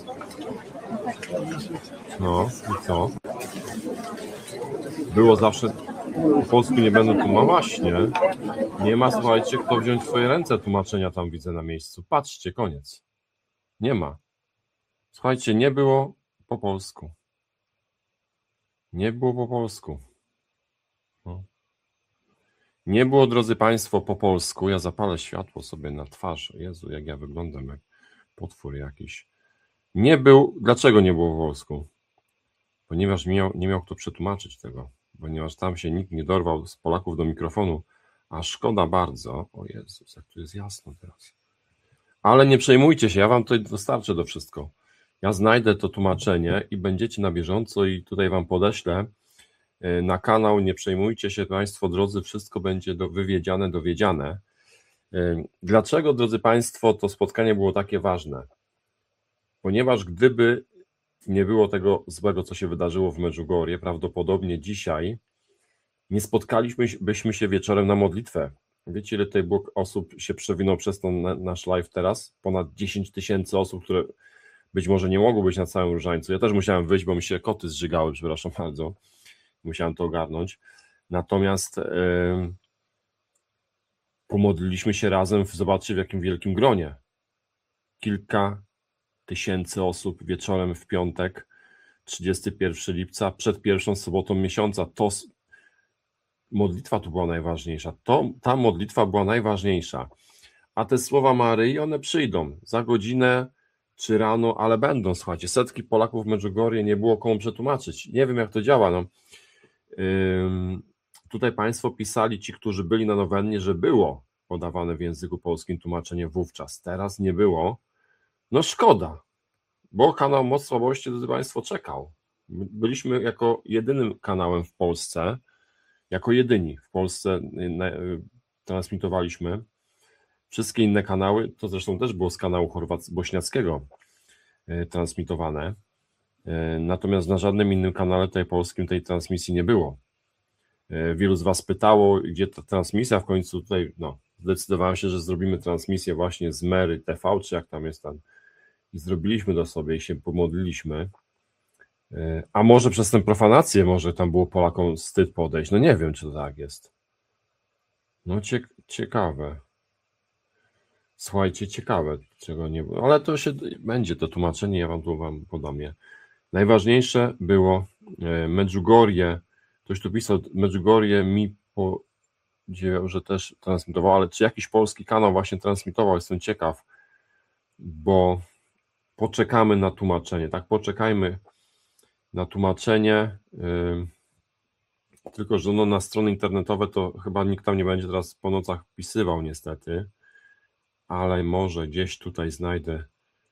No i co? Było zawsze po polsku nie będę tu, no właśnie. Nie ma, słuchajcie, kto wziąć w swoje ręce tłumaczenia tam widzę na miejscu. Patrzcie, koniec. Nie ma. Słuchajcie, nie było po polsku. Nie było po polsku. No. Nie było, drodzy Państwo, po polsku. Ja zapalę światło sobie na twarz. Jezu, jak ja wyglądam jak potwór jakiś. Nie był. Dlaczego nie było po polsku? Ponieważ nie miał kto przetłumaczyć tego. Ponieważ tam się nikt nie dorwał z Polaków do mikrofonu. A szkoda bardzo. O Jezus, jak tu jest jasno teraz. Ale nie przejmujcie się, ja wam tutaj dostarczę do wszystko. Ja znajdę to tłumaczenie i będziecie na bieżąco i tutaj wam podeślę na kanał. Nie przejmujcie się Państwo, drodzy, wszystko będzie dowiedziane. Dlaczego, drodzy Państwo, to spotkanie było takie ważne? Ponieważ gdyby nie było tego złego, co się wydarzyło w Medjugorje, prawdopodobnie dzisiaj nie spotkalibyśmy się wieczorem na modlitwę. Wiecie, ile tutaj było osób się przewinął przez ten nasz live teraz? Ponad 10 000 osób, które być może nie mogły być na całym różańcu. Ja też musiałem wyjść, bo mi się koty zżygały, przepraszam bardzo. Musiałem to ogarnąć. Natomiast pomodliliśmy się razem, zobaczcie w jakim wielkim gronie. Kilka tysięcy osób wieczorem w piątek, 31 lipca, przed pierwszą sobotą miesiąca. Modlitwa tu była najważniejsza. Ta modlitwa była najważniejsza. A te słowa Maryi, one przyjdą za godzinę czy rano, ale będą, słuchajcie. Setki Polaków w Medjugorje, nie było komu przetłumaczyć. Nie wiem, jak to działa. No. tutaj Państwo pisali, ci, którzy byli na nowennie, że było podawane w języku polskim tłumaczenie wówczas. Teraz nie było. No szkoda, bo kanał Moc Słabości, drodzy Państwo, czekał. Byliśmy jako jedynym kanałem w Polsce, jako jedyni w Polsce transmitowaliśmy. Wszystkie inne kanały, to zresztą też było z kanału bośniackiego transmitowane, natomiast na żadnym innym kanale tutaj polskim tej transmisji nie było. Wielu z Was pytało, gdzie ta transmisja, w końcu tutaj zdecydowałem się, że zrobimy transmisję właśnie z Mary TV, czy jak tam jest tam, i zrobiliśmy to sobie i się pomodliliśmy. A może przez tę profanację, może tam było Polakom wstyd podejść, no nie wiem, czy to tak jest. No ciekawe. Słuchajcie, ciekawe, czego nie było, ale to się będzie to tłumaczenie, ja wam podam je. Najważniejsze było Medjugorje, ktoś tu pisał, Medjugorje mi powiedział, że też transmitował, ale czy jakiś polski kanał właśnie transmitował, jestem ciekaw, bo poczekamy na tłumaczenie, tak, poczekajmy na tłumaczenie, tylko że na strony internetowe to chyba nikt tam nie będzie teraz po nocach wpisywał niestety, ale może gdzieś tutaj znajdę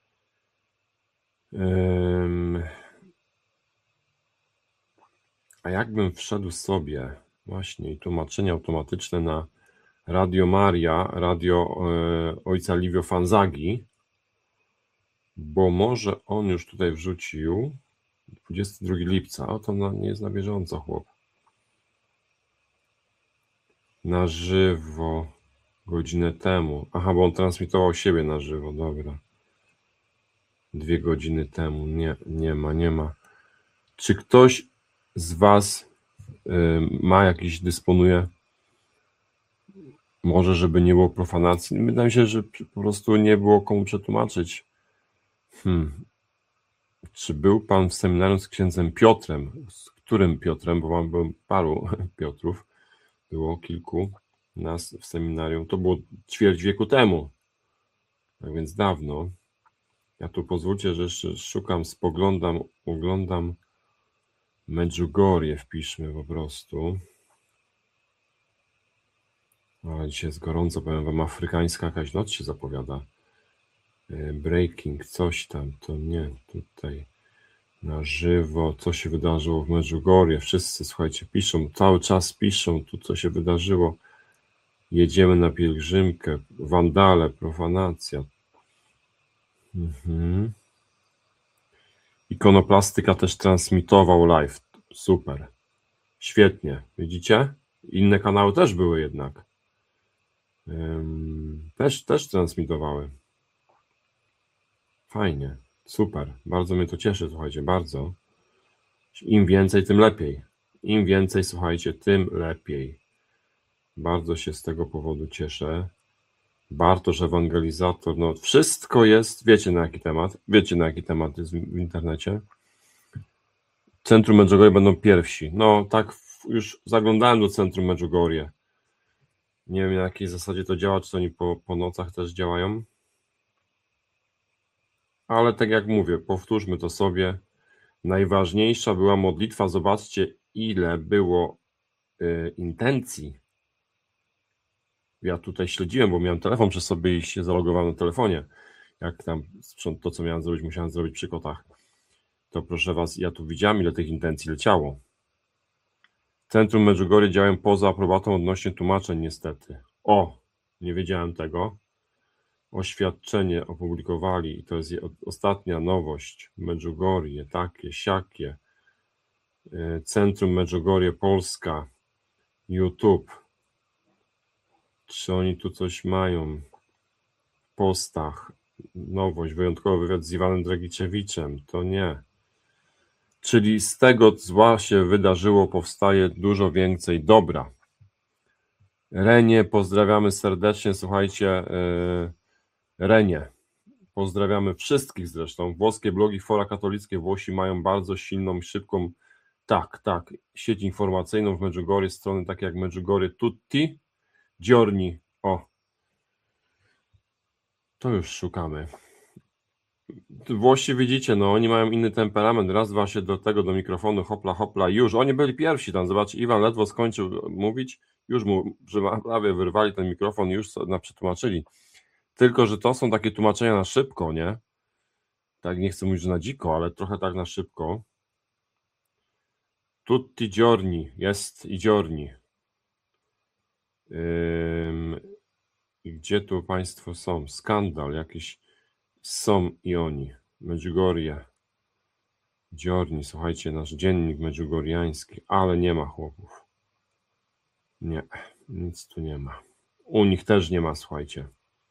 a jakbym wszedł sobie właśnie tłumaczenie automatyczne na Radio Maria, radio ojca Livio Fanzagi, bo może on już tutaj wrzucił 22 lipca, a to nie jest na bieżąco, chłop. Na żywo godzinę temu. Aha, bo on transmitował siebie na żywo, dobra. 2 godziny temu. Nie ma. Czy ktoś z Was dysponuje, może żeby nie było profanacji? Wydaje mi się, że po prostu nie było komu przetłumaczyć. Czy był Pan w seminarium z księdzem Piotrem? Z którym Piotrem? Bo mam paru Piotrów. Było kilku nas w seminarium. To było ćwierć wieku temu. Tak więc dawno. Ja tu pozwólcie, że jeszcze szukam, oglądam Medjugorje, wpiszmy po prostu. Ale dzisiaj jest gorąco, powiem wam, afrykańska jakaś noc się zapowiada. Breaking, coś tam, to nie, tutaj na żywo, co się wydarzyło w Medjugorje, wszyscy, słuchajcie, piszą, cały czas piszą, tu co się wydarzyło, jedziemy na pielgrzymkę, wandale, profanacja. Ikonoplastyka też transmitował live, super, świetnie, widzicie? Inne kanały też były jednak, też transmitowały. Fajnie, super, bardzo mnie to cieszy, słuchajcie, bardzo. Im więcej, tym lepiej. Im więcej, słuchajcie, tym lepiej. Bardzo się z tego powodu cieszę. Bartosz, ewangelizator, no wszystko jest, wiecie na jaki temat jest w internecie. Centrum Medjugorje będą pierwsi. No tak, już zaglądałem do Centrum Medjugorje. Nie wiem na jakiej zasadzie to działa, czy to oni po nocach też działają. Ale tak jak mówię, powtórzmy to sobie. Najważniejsza była modlitwa. Zobaczcie, ile było intencji. Ja tutaj śledziłem, bo miałem telefon przy sobie i się zalogowałem na telefonie. Jak tam to, co miałem zrobić, musiałem zrobić przy kotach. To proszę Was, ja tu widziałem, ile tych intencji leciało. Centrum Medjugorje działają poza aprobatą odnośnie tłumaczeń, niestety. Nie wiedziałem tego. Oświadczenie opublikowali i to jest ostatnia nowość. Medjugorje, takie, siakie. Centrum Medjugorje Polska. YouTube. Czy oni tu coś mają? W postach. Nowość, wyjątkowy wywiad z Iwanem Dragiczewiczem. To nie. Czyli z tego zła się wydarzyło, powstaje dużo więcej dobra. Renie, pozdrawiamy serdecznie, słuchajcie, Renie, pozdrawiamy wszystkich zresztą, włoskie blogi, fora katolickie, Włosi mają bardzo silną, szybką, tak, sieć informacyjną w Medjugorje, strony takie jak Medjugorje Tutti, Giorni, to już szukamy. Włosi widzicie, no oni mają inny temperament, raz, dwa się do mikrofonu, hopla, hopla, już, oni byli pierwsi tam, zobacz, Iwan ledwo skończył mówić, już mu, że prawie wyrwali ten mikrofon, już przetłumaczyli, tylko, że to są takie tłumaczenia na szybko, nie? Tak, nie chcę mówić, że na dziko, ale trochę tak na szybko. Tutti giorni, jest i giorni. Gdzie tu państwo są? Skandal jakiś. Są i oni. Medjugorje. Giorni, słuchajcie, nasz dziennik medjugorjański, ale nie ma chłopów. Nie, nic tu nie ma. U nich też nie ma, słuchajcie.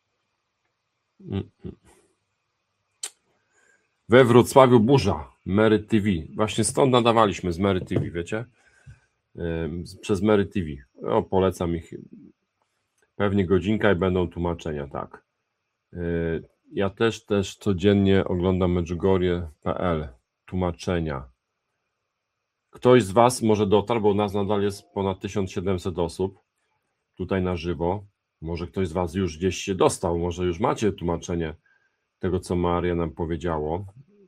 We Wrocławiu burza. Mary TV. Właśnie stąd nadawaliśmy z Mary TV, wiecie? Przez Mary TV. No, polecam ich. Pewnie godzinka i będą tłumaczenia, tak. Ja też codziennie oglądam medjugorje.pl, tłumaczenia. Ktoś z Was może dotarł, bo nas nadal jest ponad 1700 osób tutaj na żywo. Może ktoś z Was już gdzieś się dostał, może już macie tłumaczenie tego, co Maria nam powiedziało.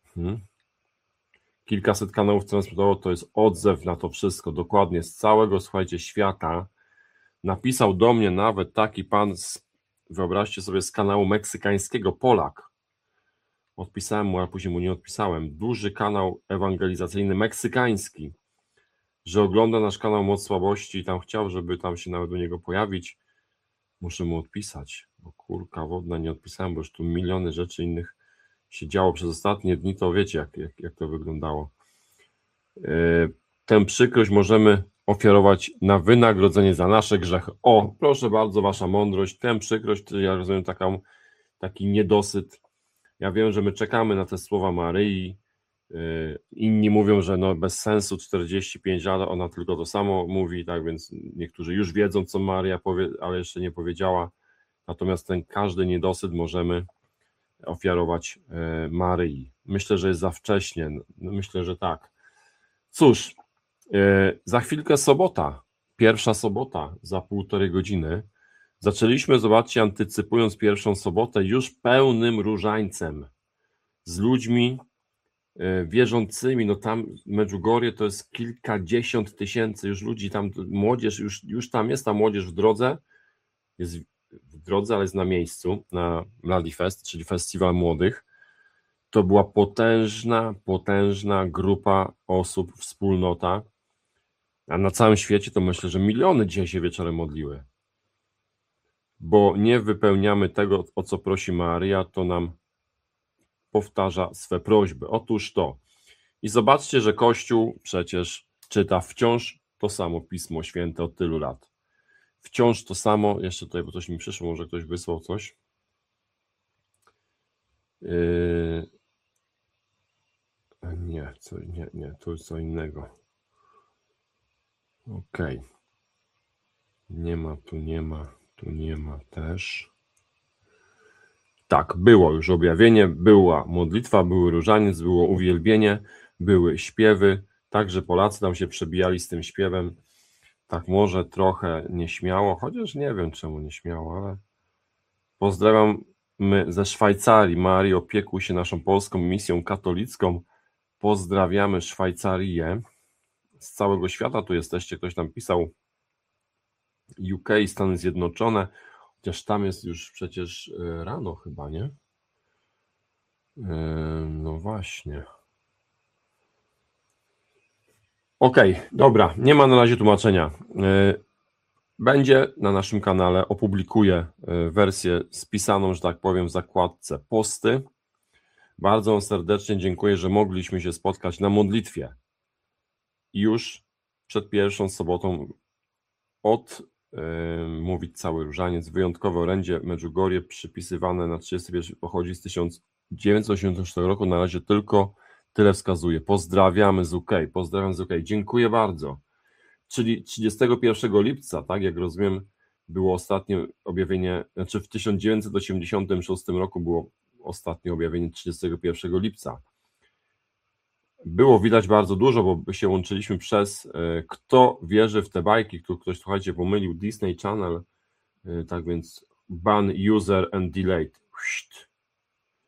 Kilkaset kanałów transmitowało, to jest odzew na to wszystko, dokładnie z całego, słuchajcie, świata. Napisał do mnie nawet taki pan, wyobraźcie sobie, z kanału meksykańskiego, Polak. Odpisałem mu, a później mu nie odpisałem. Duży kanał ewangelizacyjny meksykański, że ogląda nasz kanał Moc Słabości i tam chciał, żeby tam się nawet do niego pojawić. Muszę mu odpisać, bo kurka wodna, nie odpisałem, bo już tu miliony rzeczy innych się działo przez ostatnie dni, to wiecie, jak to wyglądało. Tę przykrość możemy ofiarować na wynagrodzenie za nasze grzechy. O, proszę bardzo, wasza mądrość, tę przykrość, ja rozumiem taki niedosyt. Ja wiem, że my czekamy na te słowa Maryi. Inni mówią, że no bez sensu 45 lat, ona tylko to samo mówi, tak więc niektórzy już wiedzą, co Maria powie, ale jeszcze nie powiedziała. Natomiast ten każdy niedosyt możemy ofiarować Maryi. Myślę, że jest za wcześnie. Myślę, że tak. Cóż, za chwilkę sobota, pierwsza sobota za 1,5 godziny. Zaczęliśmy, zobaczcie, antycypując pierwszą sobotę, już pełnym różańcem z ludźmi wierzącymi. No tam Medjugorje to jest kilkadziesiąt tysięcy już ludzi, tam młodzież, już tam jest ta młodzież w drodze, ale jest na miejscu, na Mladi Fest, czyli festiwal młodych. To była potężna grupa osób, wspólnota, a na całym świecie to myślę, że miliony dzisiaj się wieczorem modliły. Bo nie wypełniamy tego, o co prosi Maria, to nam powtarza swe prośby. Otóż to. I zobaczcie, że Kościół przecież czyta wciąż to samo Pismo Święte od tylu lat. Wciąż to samo, jeszcze tutaj, bo coś mi przyszło, może ktoś wysłał coś. Nie, to jest co innego. Okej. Nie ma też. Tak, było już objawienie, była modlitwa, były różaniec, było uwielbienie, były śpiewy, także Polacy tam się przebijali z tym śpiewem, tak może trochę nieśmiało, chociaż nie wiem czemu nieśmiało, ale pozdrawiamy ze Szwajcarii. Marii, opiekuj się naszą polską misją katolicką, pozdrawiamy Szwajcarię, z całego świata tu jesteście, ktoś tam pisał UK, Stany Zjednoczone, chociaż tam jest już przecież rano chyba, nie? No właśnie. Okej, dobra, nie ma na razie tłumaczenia. Będzie na naszym kanale, opublikuję wersję spisaną, że tak powiem, w zakładce posty. Bardzo wam serdecznie dziękuję, że mogliśmy się spotkać na modlitwie. Już przed pierwszą sobotą mówić cały różaniec. Wyjątkowe orędzie Medjugorje przypisywane na 31 pochodzi z 1984 roku. Na razie tylko tyle wskazuje. Pozdrawiamy z UK. Dziękuję bardzo. Czyli 31 lipca, tak jak rozumiem, było ostatnie objawienie, znaczy w 1986 roku było ostatnie objawienie 31 lipca. Było widać bardzo dużo, bo się łączyliśmy przez kto wierzy w te bajki, ktoś, słuchajcie, pomylił Disney Channel, tak więc ban user and delayed.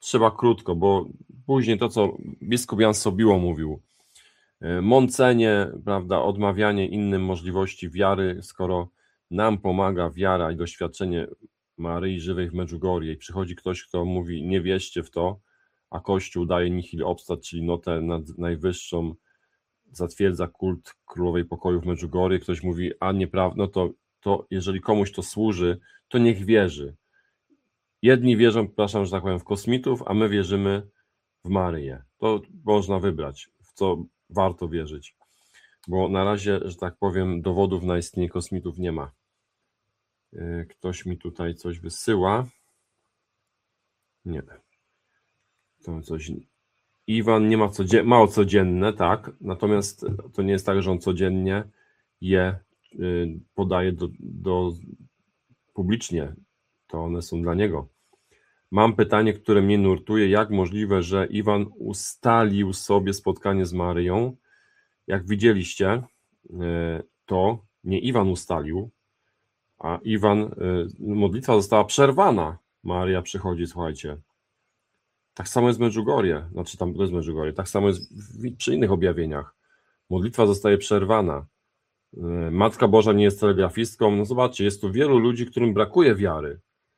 trzeba krótko, bo później to, co biskup Jan Sobiło mówił, mącenie, prawda, odmawianie innym możliwości wiary, skoro nam pomaga wiara i doświadczenie Maryi Żywej w Medjugorje i przychodzi ktoś, kto mówi nie wierzcie w to, a Kościół daje nihil obstat, czyli notę najwyższą, zatwierdza kult Królowej Pokoju w Medjugorje, ktoś mówi, a nieprawda, no to jeżeli komuś to służy, to niech wierzy. Jedni wierzą, przepraszam, że tak powiem, w kosmitów, a my wierzymy w Maryję. To można wybrać, w co warto wierzyć, bo na razie, że tak powiem, dowodów na istnienie kosmitów nie ma. Ktoś mi tutaj coś wysyła. Nie. To coś. Iwan nie ma mało codzienne, tak, natomiast to nie jest tak, że on codziennie je podaje publicznie, to one są dla niego. Mam pytanie, które mnie nurtuje, jak możliwe, że Iwan ustalił sobie spotkanie z Maryją? Jak widzieliście, to nie Iwan ustalił, a Iwan, modlitwa została przerwana. Maryja przychodzi, słuchajcie. Tak samo jest w Medjugorje, znaczy tam to jest Medjugorje, tak samo jest przy innych objawieniach. Modlitwa zostaje przerwana. Matka Boża nie jest telegrafistką. No zobaczcie, jest tu wielu ludzi, którym brakuje wiary.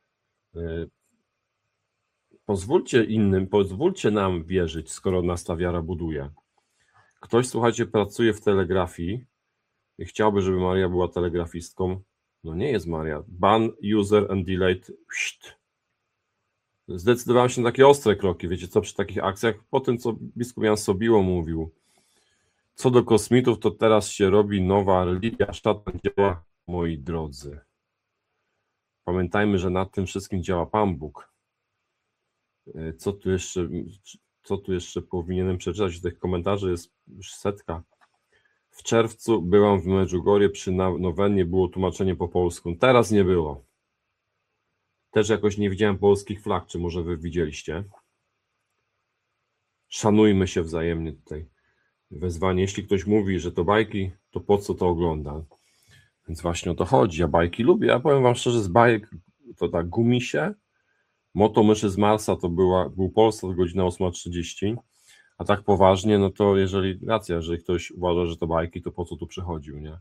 Pozwólcie nam wierzyć, skoro nas ta wiara buduje. Ktoś, słuchajcie, pracuje w telegrafii i chciałby, żeby Maria była telegrafistką. No nie jest Maria. Ban, user and delayed. Zdecydowałem się na takie ostre kroki, wiecie co, przy takich akcjach, po tym, co biskup Jan Sobiło mówił. Co do kosmitów, to teraz się robi nowa religia, szatan działa, moi drodzy. Pamiętajmy, że nad tym wszystkim działa Pan Bóg. Co tu jeszcze powinienem przeczytać? Tych komentarzy jest już setka. W czerwcu byłam w Medjugorje, przy nowennie było tłumaczenie po polsku. Teraz nie było. Też jakoś nie widziałem polskich flag, czy może wy widzieliście? Szanujmy się wzajemnie tutaj. Wezwanie, jeśli ktoś mówi, że to bajki, to po co to ogląda? Więc właśnie o to chodzi. Ja bajki lubię. Ja powiem wam szczerze, z bajek to tak Gumisie, Moto Myszy z Marsa to był Polsat, godzina 8:30, a tak poważnie, no to jeżeli ktoś uważa, że to bajki, to po co tu przychodził, nie?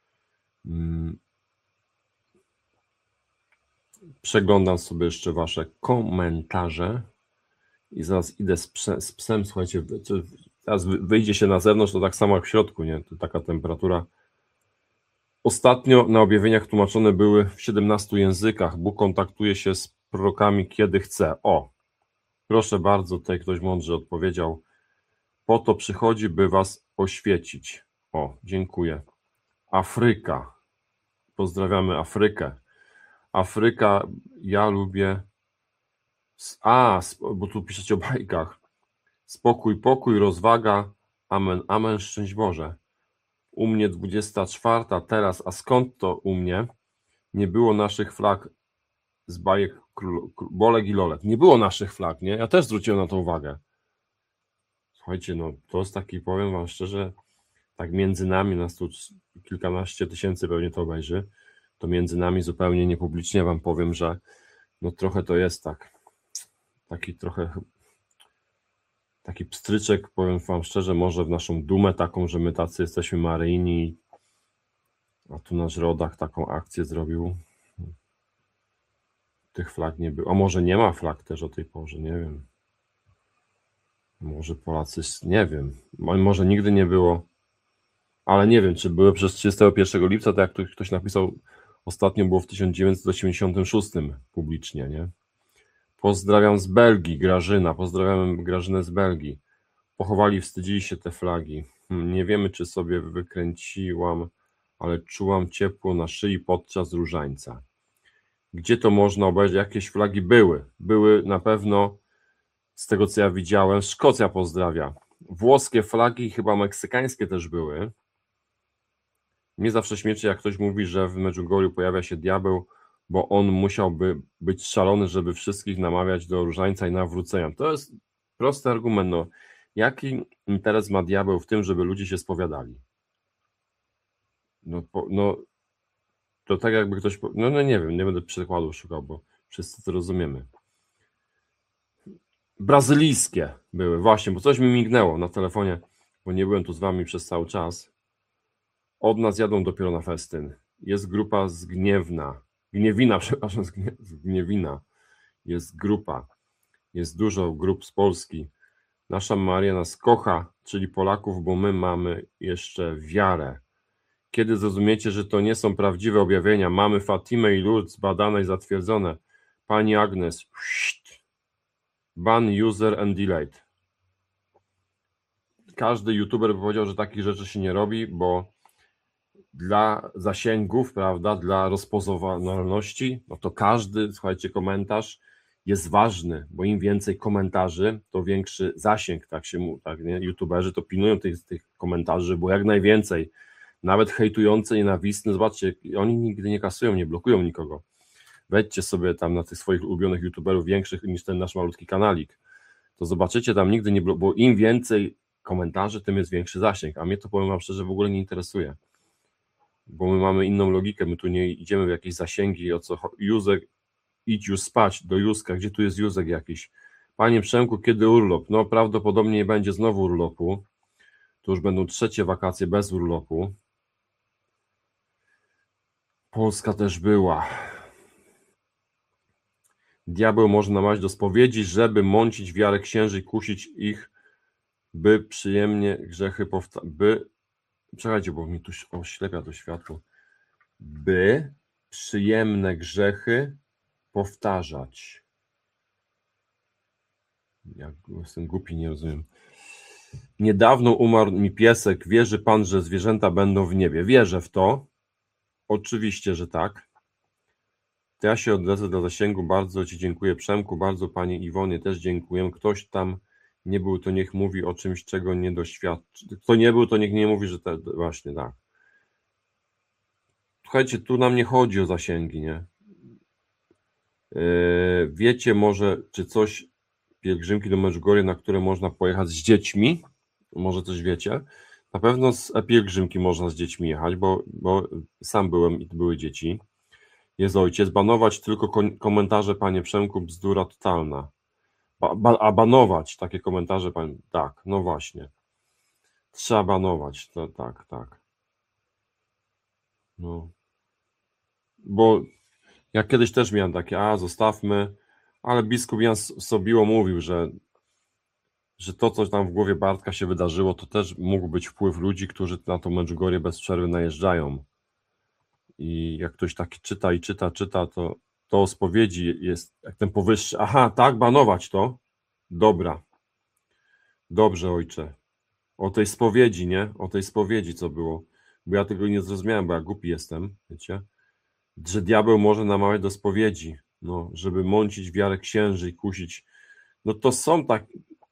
Przeglądam sobie jeszcze wasze komentarze i zaraz idę z psem, słuchajcie, teraz wyjdzie się na zewnątrz, to tak samo jak w środku, nie? To taka temperatura. Ostatnio na objawieniach tłumaczone były w 17 językach. Bóg kontaktuje się z prorokami, kiedy chce. O, proszę bardzo, tutaj ktoś mądrze odpowiedział. Po to przychodzi, by was oświecić. O, dziękuję. Afryka. Pozdrawiamy Afrykę. Afryka, ja lubię. Bo tu piszecie o bajkach. Spokój, pokój, rozwaga. Amen, amen, szczęść Boże. U mnie 24, teraz, a skąd to u mnie? Nie było naszych flag z bajek Bolek i Lolek. Nie było naszych flag, nie? Ja też zwróciłem na to uwagę. Słuchajcie, no to jest taki, powiem wam szczerze, tak między nami, nas tu kilkanaście tysięcy pewnie to obejrzy, to między nami zupełnie niepublicznie wam powiem, że no trochę to jest tak, taki pstryczek, powiem wam szczerze, może w naszą dumę taką, że my tacy jesteśmy maryjni, a tu nasz rodak taką akcję zrobił. Tych flag nie było. A może nie ma flag też o tej porze, nie wiem. Może Polacy, nie wiem. Może nigdy nie było. Ale nie wiem, czy były przez 31 lipca, tak jak ktoś napisał, ostatnio było w 1986 publicznie, nie? Pozdrawiam z Belgii, Grażyna. Pozdrawiam Grażynę z Belgii. Pochowali, wstydzili się te flagi. Nie wiemy, czy sobie wykręciłam, ale czułam ciepło na szyi podczas różańca. Gdzie to można obejrzeć? Jakieś flagi były. Były na pewno, z tego co ja widziałem, Szkocja pozdrawia. Włoskie flagi, chyba meksykańskie też były. Mnie zawsze śmieszy, jak ktoś mówi, że w Medjugorju pojawia się diabeł, bo on musiałby być szalony, żeby wszystkich namawiać do różańca i nawrócenia. To jest prosty argument. No, jaki interes ma diabeł w tym, żeby ludzie się spowiadali? To tak jakby ktoś... No nie wiem, nie będę przykładów szukał, bo wszyscy to rozumiemy. brazylijskie były, właśnie, bo coś mi mignęło na telefonie, bo nie byłem tu z wami przez cały czas. Od nas jadą dopiero na festyn. Jest grupa z Gniewina, przepraszam, z Gniewina. Jest grupa, jest dużo grup z Polski. Nasza Maria nas kocha, czyli Polaków, bo my mamy jeszcze wiarę. Kiedy zrozumiecie, że to nie są prawdziwe objawienia, mamy Fatimę i Lourdes badane i zatwierdzone. Pani Agnes, ban user and delete. Każdy youtuber by powiedział, że takich rzeczy się nie robi, bo dla zasięgów, prawda, dla rozpoznawalności, no to każdy, słuchajcie, komentarz jest ważny, bo im więcej komentarzy, to większy zasięg, tak nie? YouTuberzy to pilnują tych komentarzy, bo jak najwięcej, nawet hejtujące, nienawistne, zobaczcie, oni nigdy nie kasują, nie blokują nikogo. Wejdźcie sobie tam na tych swoich ulubionych youtuberów większych niż ten nasz malutki kanalik, to zobaczycie, tam nigdy nie blokują, bo im więcej komentarzy, tym jest większy zasięg, a mnie to, powiem wam szczerze, w ogóle nie interesuje, bo my mamy inną logikę, my tu nie idziemy w jakieś zasięgi, o co Józek, idź już spać do Józka, gdzie tu jest Józek jakiś? Panie Przemku, kiedy urlop? No prawdopodobnie nie będzie znowu urlopu, to już będą 3 wakacje bez urlopu. Polska też była. Diabeł może namawiać do spowiedzi, żeby mącić wiarę księży i kusić ich, by przyjemnie grzechy czekajcie, bo mi tu oślepia to światło. By przyjemne grzechy powtarzać. Ja jestem głupi, nie rozumiem. Niedawno umarł mi piesek. Wierzy pan, że zwierzęta będą w niebie? Wierzę w to. Oczywiście, że tak. To ja się odlecę do zasięgu. Bardzo ci dziękuję, Przemku. Bardzo pani Iwonie też dziękuję. Ktoś tam nie był, to niech mówi o czymś, czego nie doświadczy. Kto nie był, to niech nie mówi, że właśnie tak. Słuchajcie, tu nam nie chodzi o zasięgi, nie? Wiecie może, czy coś, pielgrzymki do Medjugorje, na które można pojechać z dziećmi? Może coś wiecie? Na pewno z pielgrzymki można z dziećmi jechać, bo sam byłem i były dzieci. Jest ojciec. Banować tylko komentarze, panie Przemku, bzdura totalna. A banować takie komentarze, tak, no właśnie. Trzeba banować, to tak. No. Bo ja kiedyś też miałem takie, zostawmy, ale biskup Jan Sobiło mówił, że to, co tam w głowie Bartka się wydarzyło, to też mógł być wpływ ludzi, którzy na tą Medjugorje bez przerwy najeżdżają. I jak ktoś taki czyta, to o spowiedzi jest jak ten powyższy, tak, banować to? Dobra. Dobrze, ojcze. O tej spowiedzi, nie? O tej spowiedzi, co było. Bo ja tego nie zrozumiałem, bo ja głupi jestem, wiecie? Że diabeł może namawiać do spowiedzi, no, żeby mącić wiarę księży i kusić. No to są tak,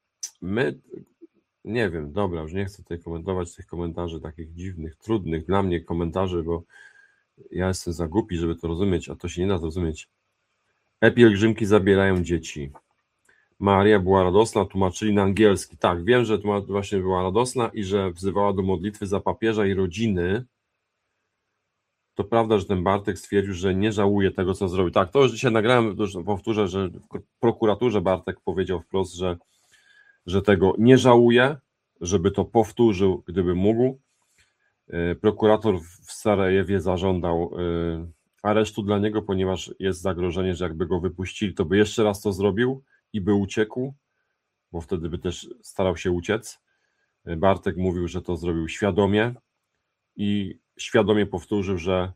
nie wiem, dobra, już nie chcę tutaj komentować tych komentarzy takich dziwnych, trudnych dla mnie komentarzy, bo ja jestem za głupi, żeby to rozumieć, a to się nie da zrozumieć. Pielgrzymki zabierają dzieci. Maria była radosna, tłumaczyli na angielski. Tak, wiem, że właśnie była radosna i że wzywała do modlitwy za papieża i rodziny. To prawda, że ten Bartek stwierdził, że nie żałuje tego, co zrobił. Tak, to już dzisiaj nagrałem, powtórzę, że w prokuraturze Bartek powiedział wprost, że tego nie żałuje, żeby to powtórzył, gdyby mógł. Prokurator w Sarajewie zażądał aresztu dla niego, ponieważ jest zagrożenie, że jakby go wypuścili, to by jeszcze raz to zrobił i by uciekł, bo wtedy by też starał się uciec. Bartek mówił, że to zrobił świadomie i świadomie powtórzył, że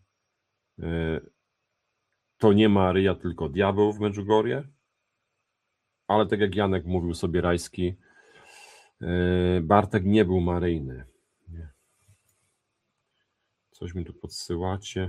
to nie Maryja, tylko diabeł w Medjugorje, ale tak jak Janek mówił sobie Rajski, Bartek nie był maryjny. Nie. Coś mi tu podsyłacie.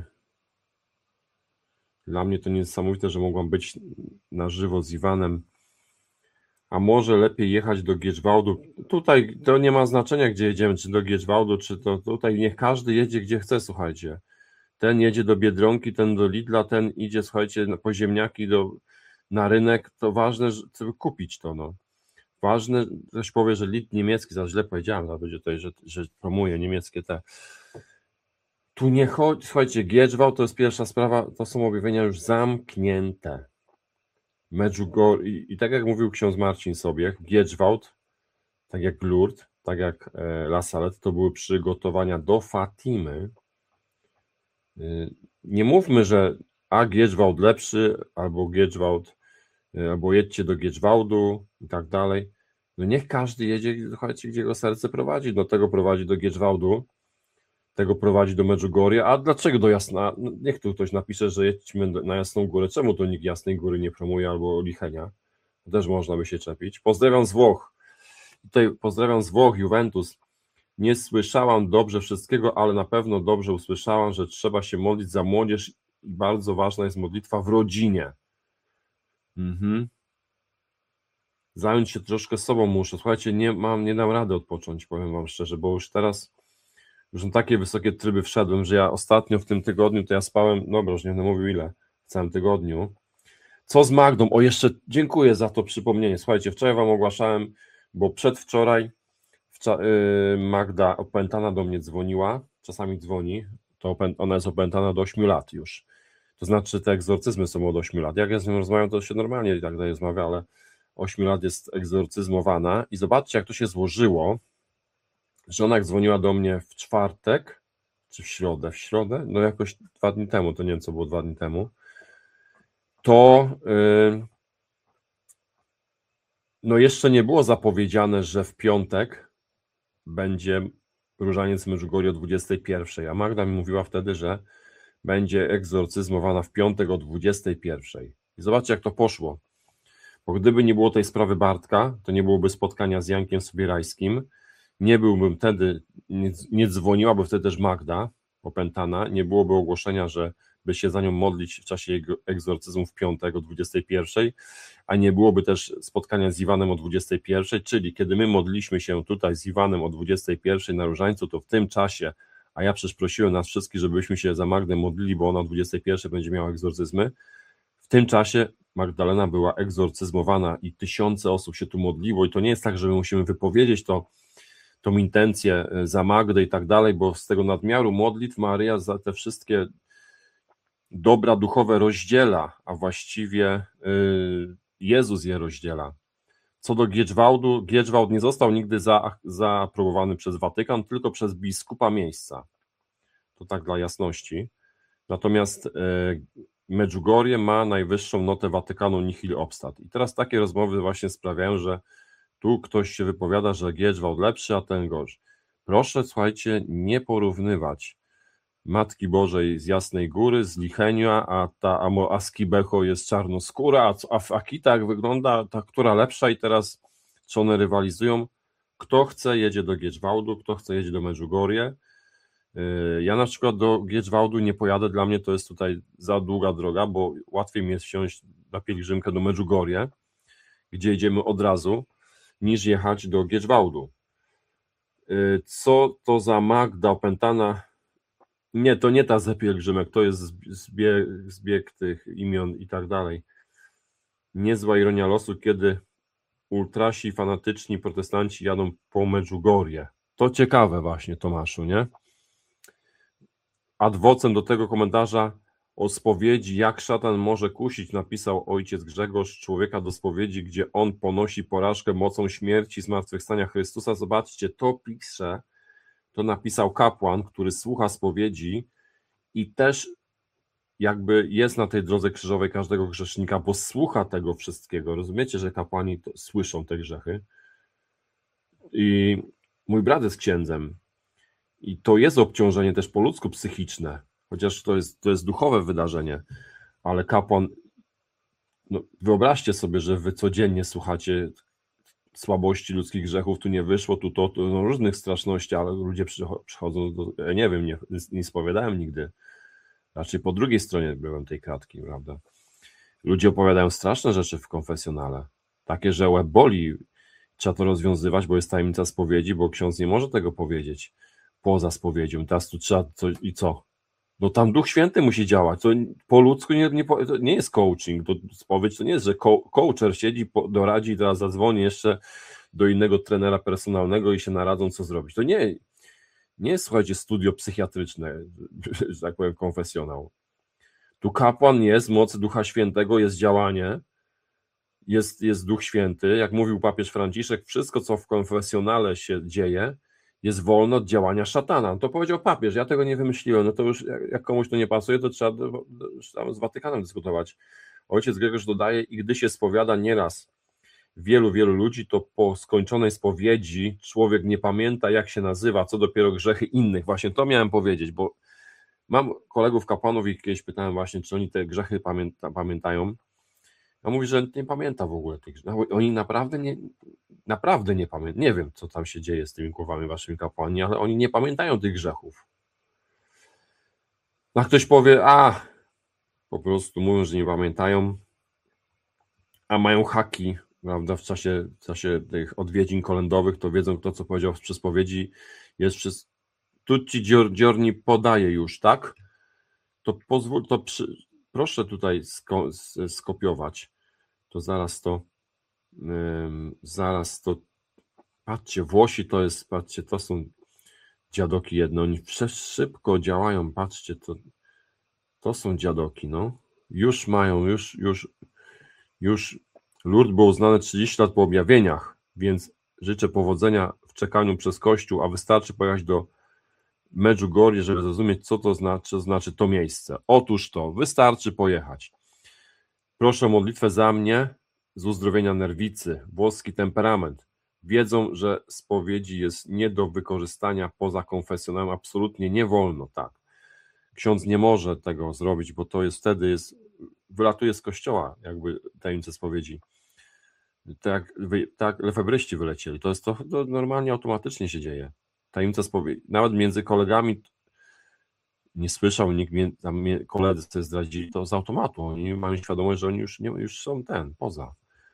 Dla mnie to niesamowite, że mogłam być na żywo z Iwanem. A może lepiej jechać do Gieczwałdu? Tutaj to nie ma znaczenia, gdzie jedziemy, czy do Gieczwałdu, czy to tutaj. Niech każdy jedzie, gdzie chce, słuchajcie. Ten jedzie do Biedronki, ten do Lidla, ten idzie, słuchajcie, po ziemniaki na rynek. To ważne, żeby kupić to, no. Ważne, ktoś powie, że Lidl niemiecki, za źle powiedziałem, to będzie tutaj, że promuje niemieckie te. Tu nie chodzi, słuchajcie, Gieczwałd to jest pierwsza sprawa, to są objawienia już zamknięte. Medjugorje i tak jak mówił ksiądz Marcin Sobiech, Giedżwałd, tak jak Lourdes, tak jak La Salette, to były przygotowania do Fatimy. Nie mówmy, że Giedżwałd lepszy, albo Giedżwałd, albo jedźcie do Giedżwałdu i tak dalej. No niech każdy jedzie, słuchajcie, gdzie go serce prowadzi. Do tego prowadzi do Giedżwałdu, tego prowadzi do Medjugorje, a dlaczego do Jasna? No niech tu ktoś napisze, że jedźmy na Jasną Górę. Czemu to nikt Jasnej Góry nie promuje, albo Lichenia? Też można by się czepić. Pozdrawiam z Włoch. Tutaj pozdrawiam z Włoch, Juventus. Nie słyszałam dobrze wszystkiego, ale na pewno dobrze usłyszałam, że trzeba się modlić za młodzież i bardzo ważna jest modlitwa w rodzinie. Zająć się troszkę sobą muszę. Słuchajcie, nie dam rady odpocząć, powiem wam szczerze, bo już teraz już na takie wysokie tryby wszedłem, że ja ostatnio w tym tygodniu to ja spałem, dobra, już nie będę mówił ile, w całym tygodniu. Co z Magdą? O, jeszcze dziękuję za to przypomnienie. Słuchajcie, wczoraj wam ogłaszałem, bo przedwczoraj Magda opętana do mnie dzwoniła, czasami dzwoni, to ona jest opętana do 8 lat już. To znaczy te egzorcyzmy są od 8 lat. Jak ja z nią rozmawiam, to się normalnie i tak dalej rozmawia, ale 8 lat jest egzorcyzmowana i zobaczcie, jak to się złożyło, że ona jak dzwoniła do mnie w czwartek, czy w środę, no jakoś 2 dni temu, to nie wiem co było 2 dni temu, to no jeszcze nie było zapowiedziane, że w piątek będzie różaniec Medjugorje o 21, a Magda mi mówiła wtedy, że będzie egzorcyzmowana w piątek o 21. I zobaczcie, jak to poszło. Bo gdyby nie było tej sprawy Bartka, to nie byłoby spotkania z Jankiem Sobierajskim, nie byłbym wtedy, nie dzwoniłaby wtedy też Magda opętana, nie byłoby ogłoszenia, że by się za nią modlić w czasie jego egzorcyzmu w piątek o 21, a nie byłoby też spotkania z Iwanem o 21, czyli kiedy my modliliśmy się tutaj z Iwanem o 21 na Różańcu, to w tym czasie, a ja przecież prosiłem nas wszystkich, żebyśmy się za Magdę modlili, bo ona o 21 będzie miała egzorcyzmy, w tym czasie Magdalena była egzorcyzmowana i tysiące osób się tu modliło i to nie jest tak, że my musimy wypowiedzieć tą intencję za Magdę i tak dalej, bo z tego nadmiaru modlitw Maryja za te wszystkie dobra duchowe rozdziela, a właściwie Jezus je rozdziela. Co do Giedżwałdu, Giedżwałd nie został nigdy zaaprobowany przez Watykan, tylko przez biskupa miejsca. To tak dla jasności. Natomiast Medjugorje ma najwyższą notę Watykanu nihil obstat. I teraz takie rozmowy właśnie sprawiają, że tu ktoś się wypowiada, że Giedżwałd lepszy, a ten gorszy. Proszę, słuchajcie, nie porównywać Matki Bożej z Jasnej Góry, z Lichenia, a ta Askibecho jest czarnoskóra, a w Akitach wygląda ta, która lepsza i teraz czy one rywalizują? Kto chce, jedzie do Giedżwałdu, kto chce, jedzie do Medjugorje. Ja na przykład do Giedżwałdu nie pojadę, dla mnie to jest tutaj za długa droga, bo łatwiej mi jest wsiąść na pielgrzymkę do Medjugorje, gdzie jedziemy od razu, niż jechać do Giedżwałdu. Co to za Magda opętana? Nie, to nie ta za pielgrzymek, to jest zbieg tych imion i tak dalej. Niezła ironia losu, kiedy ultrasi, fanatyczni protestanci jadą po Medjugorje. To ciekawe właśnie, Tomaszu, nie? Adwocem do tego komentarza o spowiedzi, jak szatan może kusić, napisał ojciec Grzegorz, człowieka do spowiedzi, gdzie on ponosi porażkę mocą śmierci, zmartwychwstania Chrystusa. Zobaczcie, to pisze, to napisał kapłan, który słucha spowiedzi i też jakby jest na tej drodze krzyżowej każdego grzesznika, bo słucha tego wszystkiego. Rozumiecie, że kapłani słyszą te grzechy? I mój brat jest księdzem i to jest obciążenie też po ludzku psychiczne, chociaż to jest duchowe wydarzenie, ale kapłan, no wyobraźcie sobie, że wy codziennie słuchacie słabości ludzkich grzechów, tu nie wyszło, tu no, różnych straszności, ale ludzie przychodzą, ja nie wiem, nie spowiadałem nigdy, raczej po drugiej stronie byłem tej kratki, prawda? Ludzie opowiadają straszne rzeczy w konfesjonale, takie, że łeb boli, trzeba to rozwiązywać, bo jest tajemnica spowiedzi, bo ksiądz nie może tego powiedzieć poza spowiedzią, teraz tu trzeba i co? No tam Duch Święty musi działać, to po ludzku to nie jest coaching, to spowiedź to nie jest, że coacher siedzi, doradzi i teraz zadzwoni jeszcze do innego trenera personalnego i się naradzą, co zrobić. To nie jest, słuchajcie, studio psychiatryczne, że tak powiem, konfesjonał. Tu kapłan jest, w mocy Ducha Świętego jest działanie jest Duch Święty, jak mówił papież Franciszek, wszystko co w konfesjonale się dzieje, jest wolne od działania szatana. To powiedział papież, ja tego nie wymyśliłem, no to już jak komuś to nie pasuje, to trzeba tam z Watykanem dyskutować. Ojciec Grzegorz dodaje, i gdy się spowiada nieraz wielu ludzi, to po skończonej spowiedzi człowiek nie pamięta, jak się nazywa, co dopiero grzechy innych. Właśnie to miałem powiedzieć, bo mam kolegów kapłanów i kiedyś pytałem właśnie, czy oni te grzechy pamiętają. A mówi, że nie pamięta w ogóle tych grzechów. Oni naprawdę nie pamiętają. Nie wiem, co tam się dzieje z tymi głowami waszymi kapłani, ale oni nie pamiętają tych grzechów. A ktoś powie, po prostu mówią, że nie pamiętają, a mają haki, prawda, w czasie tych odwiedzin kolędowych, to wiedzą, kto co powiedział przy spowiedzi, jest przez tutti giorni podaje już, tak? To pozwól, proszę tutaj skopiować. To zaraz to, patrzcie, Włosi patrzcie, to są dziadoki jedno, oni szybko działają, patrzcie, to są dziadoki, no. Już mają, już Lourdes było uznane 30 lat po objawieniach, więc życzę powodzenia w czekaniu przez Kościół, a wystarczy pojechać do Medjugorje, żeby zrozumieć, co to znaczy to miejsce. Otóż to, wystarczy pojechać. Proszę o modlitwę za mnie z uzdrowienia nerwicy, włoski temperament. Wiedzą, że spowiedzi jest nie do wykorzystania poza konfesjonałem, absolutnie nie wolno, tak. Ksiądz nie może tego zrobić, bo to jest wtedy wylatuje z kościoła, jakby tajemnice spowiedzi. Tak lefebryści wylecieli. To normalnie automatycznie się dzieje. Tajemnica spowiedzi. Nawet między kolegami nie słyszał nikt, tam koledzy sobie zdradzili, to z automatu. Oni mają świadomość, że oni już są poza.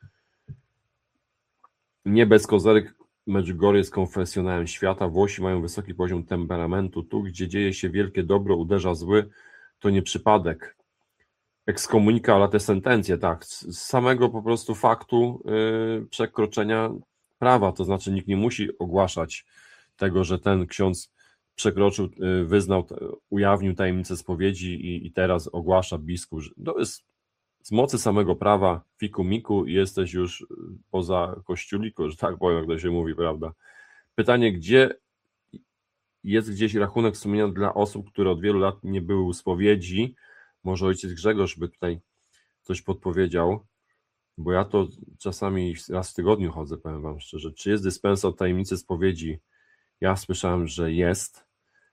Nie bez kozery Medjugorje jest konfesjonałem świata. Włosi mają wysoki poziom temperamentu. Tu, gdzie dzieje się wielkie dobro, uderza zły, to nie przypadek. Excommunica late sentencje, tak. Z samego po prostu faktu przekroczenia prawa, to znaczy nikt nie musi ogłaszać tego, że ten ksiądz przekroczył, wyznał, ujawnił tajemnicę spowiedzi i teraz ogłasza biskup. To jest z mocy samego prawa fiku miku i jesteś już poza kościuliku, że tak powiem, jak to się mówi, prawda? Pytanie, gdzie jest gdzieś rachunek sumienia dla osób, które od wielu lat nie były u spowiedzi? Może ojciec Grzegorz by tutaj coś podpowiedział, bo ja to czasami raz w tygodniu chodzę, powiem wam szczerze. Czy jest dyspensa od tajemnicy spowiedzi? Ja słyszałem, że jest.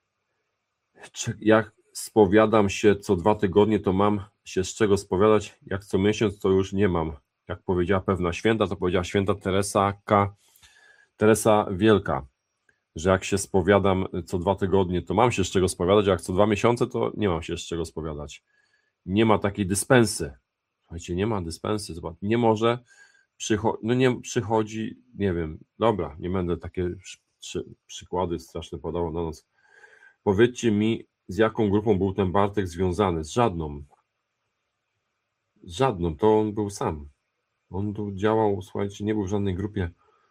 Jak spowiadam się co 2 tygodnie, to mam się z czego spowiadać. Jak co miesiąc, to już nie mam. Jak powiedziała pewna święta, to powiedziała święta Teresa Wielka, że jak się spowiadam co 2 tygodnie, to mam się z czego spowiadać, a jak co 2 miesiące, to nie mam się z czego spowiadać. Nie ma takiej dyspensy. Słuchajcie, nie ma dyspensy. Nie może, przychodzi, nie wiem, dobra, nie będę takie przykłady straszne podawał na noc. Powiedzcie mi, z jaką grupą był ten Bartek związany? Z żadną. Z żadną, to on był sam. On tu działał, słuchajcie, nie był w żadnej grupie.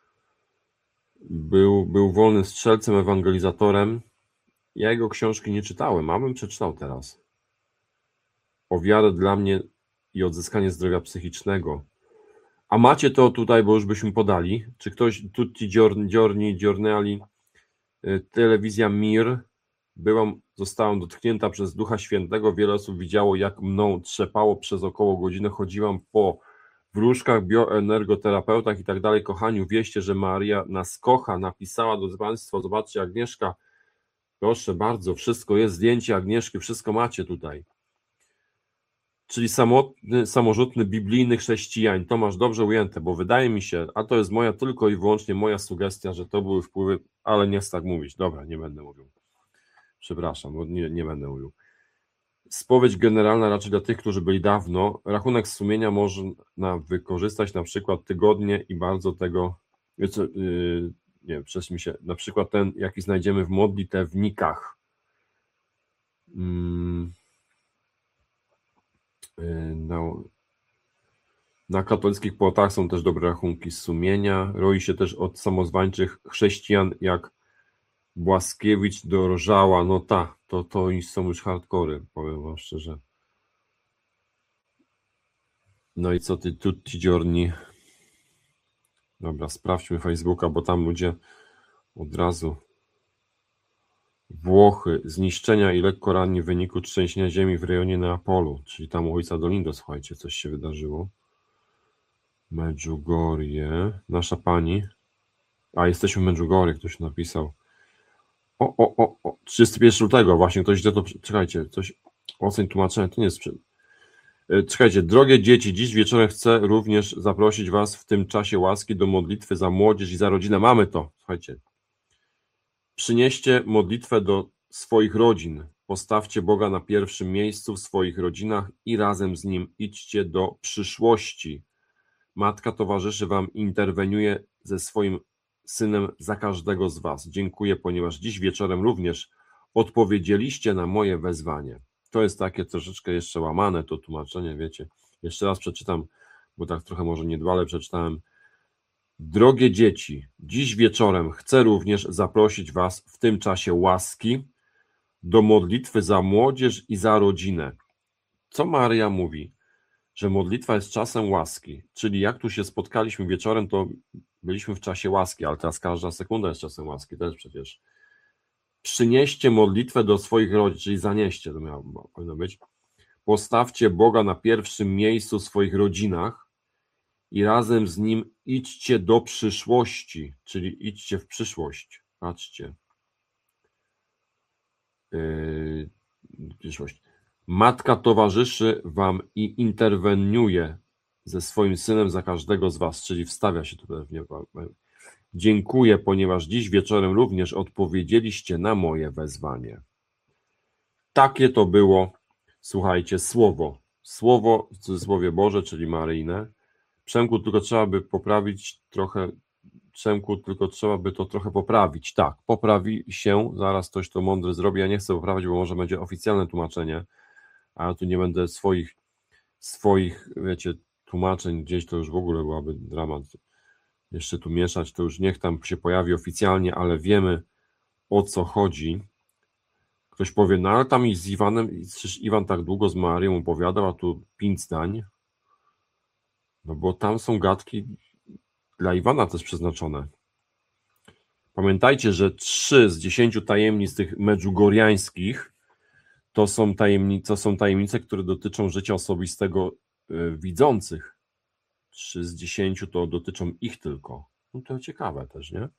Był wolnym strzelcem, ewangelizatorem. Ja jego książki nie czytałem, a bym przeczytał teraz. O wiarę dla mnie i odzyskanie zdrowia psychicznego. A macie to tutaj, bo już byśmy podali. Czy ktoś, tutti giornali, telewizja Mir, zostałam dotknięta przez Ducha Świętego. Wiele osób widziało, jak mną trzepało przez około godzinę. Chodziłam po wróżkach, bioenergoterapeutach i tak dalej. Kochani, wieście, że Maria nas kocha. Napisała do Państwa, zobaczcie, Agnieszka, proszę bardzo, wszystko jest, zdjęcie Agnieszki, wszystko macie tutaj. Czyli samorzutny, biblijny chrześcijanin. To masz dobrze ujęte, bo wydaje mi się, a to jest tylko i wyłącznie moja sugestia, że to były wpływy, ale nie chcę tak mówić. Dobra, nie będę mówił. Przepraszam, bo nie będę mówił. Spowiedź generalna raczej dla tych, którzy byli dawno. Rachunek sumienia można wykorzystać na przykład tygodnie i bardzo tego, nie wiem, mi się, na przykład ten, jaki znajdziemy w modlitewnikach. Na katolickich płotach są też dobre rachunki sumienia. Roi się też od samozwańczych chrześcijan jak Błaskiewicz do Rożała. No to oni są już hardkory, powiem wam szczerze. No i co ty tutti giorni? Dobra, sprawdźmy Facebooka, bo tam ludzie od razu. Włochy, zniszczenia i lekko ranni w wyniku trzęsienia ziemi w rejonie Neapolu, czyli tam u ojca Dolindo, słuchajcie, coś się wydarzyło. Medjugorje, nasza pani. A, jesteśmy w Medjugorje, ktoś napisał. 31 lutego, właśnie, ktoś gdzie to, czekajcie, coś, oceń tłumaczenia, to nie jest... Czekajcie, drogie dzieci, dziś wieczorem chcę również zaprosić was w tym czasie łaski do modlitwy za młodzież i za rodzinę. Mamy to, słuchajcie. Przynieście modlitwę do swoich rodzin. Postawcie Boga na pierwszym miejscu w swoich rodzinach i razem z Nim idźcie do przyszłości. Matka towarzyszy wam, interweniuje ze swoim synem za każdego z was. Dziękuję, ponieważ dziś wieczorem również odpowiedzieliście na moje wezwanie. To jest takie troszeczkę jeszcze łamane to tłumaczenie, wiecie. Jeszcze raz przeczytam, bo tak trochę może niedbale przeczytałem. Drogie dzieci, dziś wieczorem chcę również zaprosić was w tym czasie łaski do modlitwy za młodzież i za rodzinę. Co Maryja mówi? Że modlitwa jest czasem łaski, czyli jak tu się spotkaliśmy wieczorem, to byliśmy w czasie łaski, ale teraz każda sekunda jest czasem łaski też przecież. Przynieście modlitwę do swoich rodzin, czyli zanieście, to powinno być. Postawcie Boga na pierwszym miejscu w swoich rodzinach i razem z Nim idźcie do przyszłości, czyli idźcie w przyszłość. Patrzcie. Przyszłość. Matka towarzyszy wam i interweniuje ze swoim synem za każdego z was, czyli wstawia się tu pewnie. Dziękuję, ponieważ dziś wieczorem również odpowiedzieliście na moje wezwanie. Takie to było, słuchajcie, słowo w cudzysłowie Boże, czyli maryjne. Przemku, tylko trzeba by poprawić trochę, trzeba by to trochę poprawić. Tak, poprawi się, zaraz ktoś to mądry zrobi. Ja nie chcę poprawić, bo może będzie oficjalne tłumaczenie, a ja tu nie będę swoich, wiecie, tłumaczeń gdzieś, to już w ogóle byłaby dramat. Jeszcze tu mieszać, to już niech tam się pojawi oficjalnie, ale wiemy, o co chodzi. Ktoś powie, no ale tam i z Iwanem, przecież Iwan tak długo z Marią opowiadał, a tu 5 zdań. No bo tam są gadki dla Iwana też przeznaczone. Pamiętajcie, że 3 z 10 tajemnic tych medjugorjańskich to są tajemnice, które dotyczą życia osobistego widzących. 3 z 10 to dotyczą ich tylko. No to ciekawe też, nie?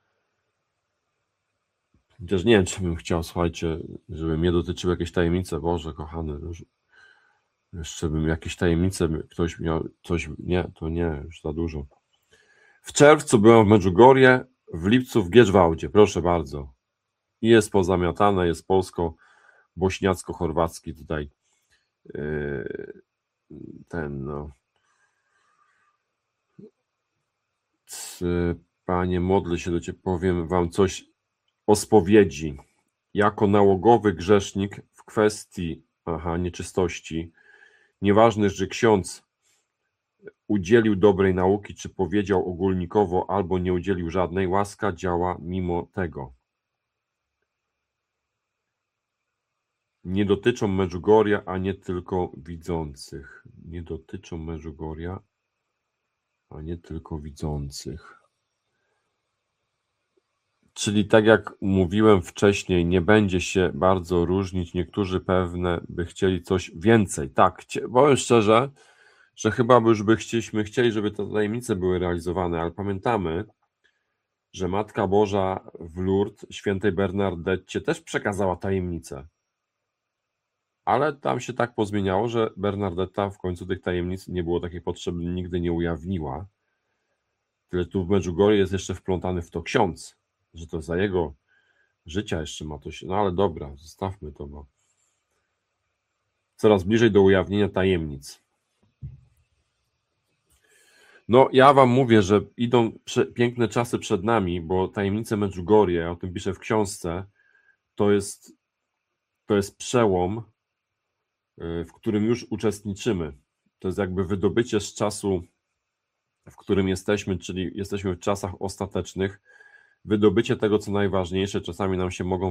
Chociaż nie wiem, czy bym chciał, słuchajcie, żeby mnie dotyczyły jakieś tajemnice. Boże, kochany, jeszcze bym jakieś tajemnice, ktoś miał coś, nie, to nie, już za dużo. W czerwcu byłem w Medjugorje, w lipcu w Giedżwałdzie, proszę bardzo. I jest pozamiatane, jest polsko-bośniacko-chorwacki tutaj Panie, modlę się do Ciebie, powiem Wam coś o spowiedzi. Jako nałogowy grzesznik w kwestii nieczystości, nieważne, że ksiądz udzielił dobrej nauki, czy powiedział ogólnikowo, albo nie udzielił żadnej, łaska działa mimo tego. Nie dotyczą Medjugorja, a nie tylko widzących. Nie dotyczą Medjugorja, a nie tylko widzących. Czyli tak jak mówiłem wcześniej, nie będzie się bardzo różnić. Niektórzy pewne by chcieli coś więcej. Tak, powiem szczerze, że chyba już byśmy chcieli, żeby te tajemnice były realizowane, ale pamiętamy, że Matka Boża w Lourdes świętej Bernardecie też przekazała tajemnicę. Ale tam się tak pozmieniało, że Bernardetta w końcu tych tajemnic nie było takiej potrzeby, nigdy nie ujawniła. Tyle tu w Medjugorje jest jeszcze wplątany w to ksiądz, że to za jego życia jeszcze ma to się. No ale dobra, zostawmy to, bo coraz bliżej do ujawnienia tajemnic. No ja wam mówię, że idą piękne czasy przed nami, bo tajemnice Medjugorje, ja o tym piszę w książce, to jest przełom, w którym już uczestniczymy. To jest jakby wydobycie z czasu, w którym jesteśmy, czyli jesteśmy w czasach ostatecznych, wydobycie tego, co najważniejsze. Czasami nam się mogą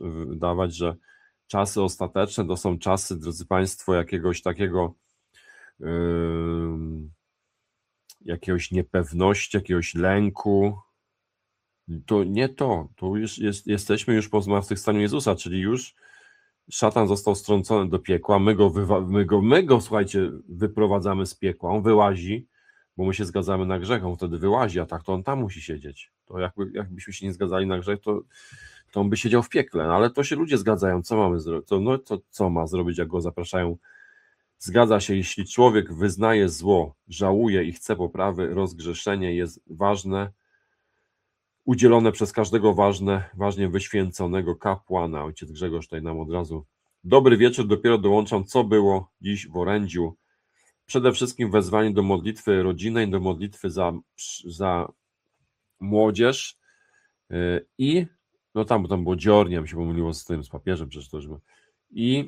wydawać, że czasy ostateczne to są czasy, drodzy Państwo, jakiegoś takiego jakiegoś niepewności, jakiegoś lęku. To nie to. To już jesteśmy już po zmartwychwstaniu Jezusa, czyli już szatan został strącony do piekła, my go, słuchajcie, wyprowadzamy z piekła, on wyłazi, bo my się zgadzamy na grzech, on wtedy wyłazi, a tak to on tam musi siedzieć. To jakbyśmy się nie zgadzali na grzech, to on by siedział w piekle, no, ale to się ludzie zgadzają, co mamy zrobić, to co ma zrobić, jak go zapraszają? Zgadza się, jeśli człowiek wyznaje zło, żałuje i chce poprawy, rozgrzeszenie jest ważne, udzielone przez każdego ważnie wyświęconego kapłana. Ojciec Grzegorz tutaj nam od razu. Dobry wieczór, dopiero dołączam, co było dziś w orędziu. Przede wszystkim wezwanie do modlitwy rodzinnej, do modlitwy za młodzież i no tam było dziornie, mi się pomyliło z tym, z papieżem przecież to już było. I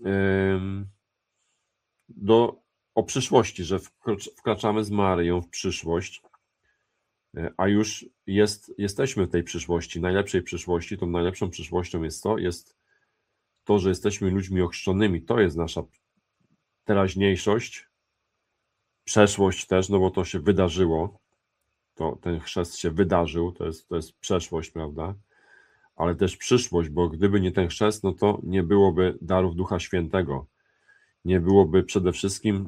o przyszłości, że wkraczamy z Maryją w przyszłość, a już jesteśmy w tej przyszłości, najlepszej przyszłości. Tą najlepszą przyszłością jest to, że jesteśmy ludźmi ochrzczonymi. To jest nasza teraźniejszość, przeszłość też, no bo to się wydarzyło, ten chrzest się wydarzył, to jest przeszłość, prawda? Ale też przyszłość, bo gdyby nie ten chrzest, no to nie byłoby darów Ducha Świętego. Nie byłoby przede wszystkim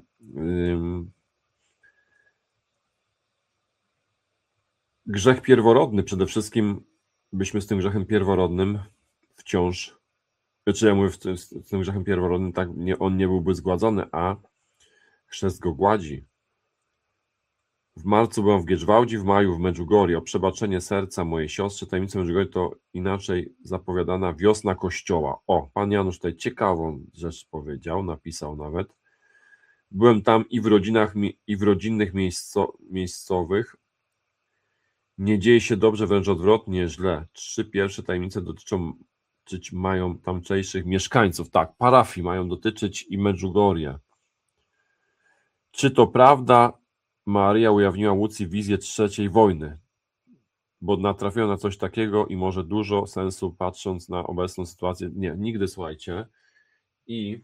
grzech pierworodny, przede wszystkim byśmy z tym grzechem pierworodnym wciąż, czy ja mówię z tym grzechem pierworodnym, tak on nie byłby zgładzony, a chrzest go gładzi. W marcu byłam w Giedżwałdzi, w maju w Medjugorje. O przebaczenie serca mojej siostry, tajemnica Medjugorje to inaczej zapowiadana wiosna Kościoła. O, pan Janusz tutaj ciekawą rzecz powiedział, napisał nawet. Byłem tam i w rodzinach, i w rodzinnych miejscowych. Nie dzieje się dobrze, wręcz odwrotnie, źle. 3 pierwsze tajemnice mają tamtejszych mieszkańców. Tak, parafii mają dotyczyć i Medjugorje. Czy to prawda? Maryja ujawniła Łucji wizję III wojny, bo natrafiła na coś takiego i może dużo sensu patrząc na obecną sytuację. Nie, nigdy, słuchajcie. I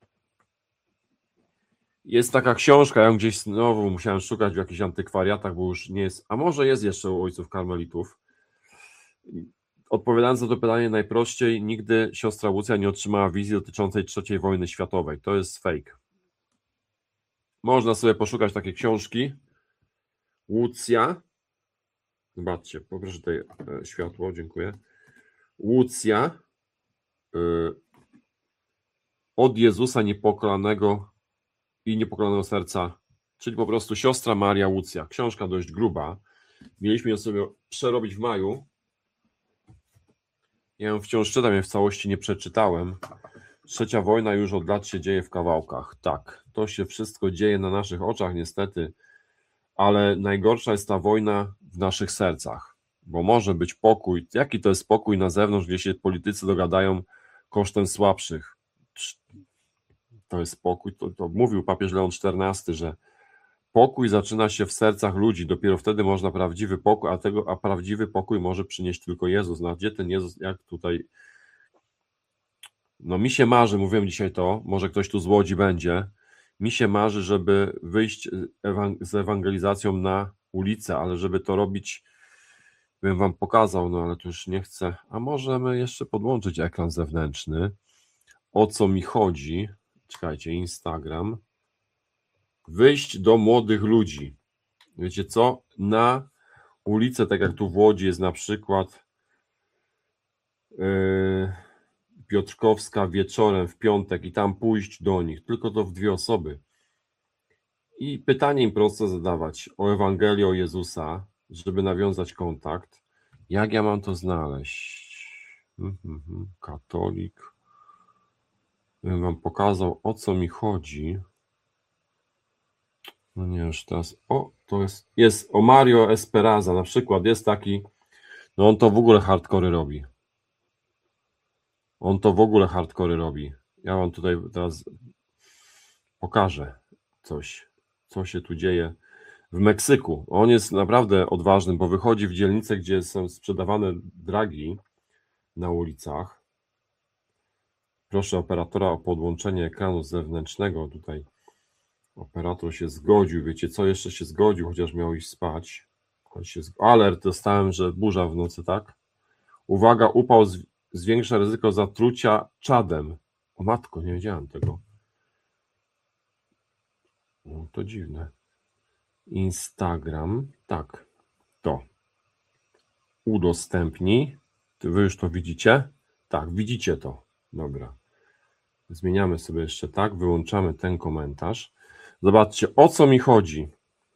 jest taka książka, ja ją gdzieś znowu musiałem szukać w jakichś antykwariatach, bo już nie jest, a może jest jeszcze u ojców karmelitów. Odpowiadając na to pytanie najprościej, nigdy siostra Łucja nie otrzymała wizji dotyczącej III wojny światowej. To jest fake. Można sobie poszukać takie książki. Łucja. Zobaczcie, poproszę tutaj światło, dziękuję. Łucja od Jezusa niepokalanego i niepokalanego serca, czyli po prostu siostra Maria Łucja. Książka dość gruba. Mieliśmy ją sobie przerobić w maju. Ja ją wciąż czytam, ja w całości nie przeczytałem. III wojna już od lat się dzieje w kawałkach. Tak, to się wszystko dzieje na naszych oczach niestety, ale najgorsza jest ta wojna w naszych sercach, bo może być pokój. Jaki to jest pokój na zewnątrz, gdzie się politycy dogadają kosztem słabszych? To jest pokój, to mówił papież Leon XIV, że pokój zaczyna się w sercach ludzi, dopiero wtedy można prawdziwy pokój, a prawdziwy pokój może przynieść tylko Jezus. No a gdzie ten Jezus, jak tutaj? No mi się marzy, mówiłem dzisiaj to, może ktoś tu z Łodzi będzie, mi się marzy, żeby wyjść z ewangelizacją na ulicę, ale żeby to robić, bym wam pokazał, no ale to już nie chcę. A możemy jeszcze podłączyć ekran zewnętrzny. O co mi chodzi? Czekajcie, Instagram. Wyjść do młodych ludzi. Wiecie co? Na ulicę, tak jak tu w Łodzi jest na przykład Piotrkowska wieczorem w piątek i tam pójść do nich, tylko to w 2 osoby. I pytanie im prosto zadawać o Ewangelię, o Jezusa, żeby nawiązać kontakt. Jak ja mam to znaleźć? Katolik. Bym wam pokazał, o co mi chodzi. No nie, już teraz. O, to jest o Mario Esperaza na przykład. Jest taki, no on to w ogóle hardcore robi. Ja wam tutaj teraz pokażę coś, co się tu dzieje w Meksyku. On jest naprawdę odważny, bo wychodzi w dzielnicę, gdzie są sprzedawane dragi na ulicach. Proszę operatora o podłączenie ekranu zewnętrznego tutaj. Operator się zgodził. Wiecie co? Jeszcze się zgodził, chociaż miał iść spać. Alert dostałem, że burza w nocy, tak? Uwaga, upał zwiększa ryzyko zatrucia czadem. O matko, nie wiedziałem tego. No, to dziwne. Instagram. Tak. To. Udostępnij. Wy już to widzicie? Tak, widzicie to. Dobra. Zmieniamy sobie jeszcze tak. Wyłączamy ten komentarz. Zobaczcie, o co mi chodzi.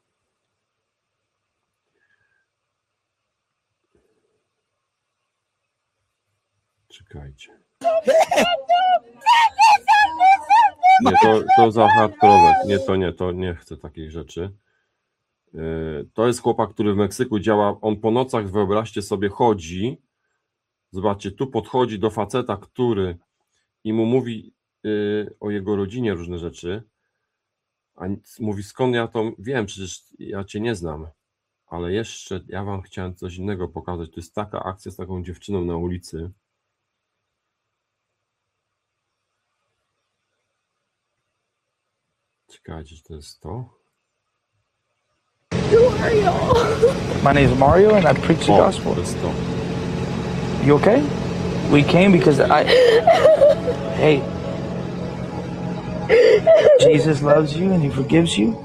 Czekajcie. Nie, to za hardcore. Nie, to nie chcę takich rzeczy. To jest chłopak, który w Meksyku działa. On po nocach, wyobraźcie sobie, chodzi. Zobaczcie, tu podchodzi do faceta, który i mu mówi o jego rodzinie różne rzeczy. A mówi, skąd ja to wiem, przecież ja cię nie znam. Ale jeszcze ja wam chciałem coś innego pokazać. To jest taka akcja z taką dziewczyną na ulicy. Czekajcie, czy to jest to? My name is Mario and I preach the gospel. To jest to. You okay? We came because hey, Jesus loves you and he forgives you.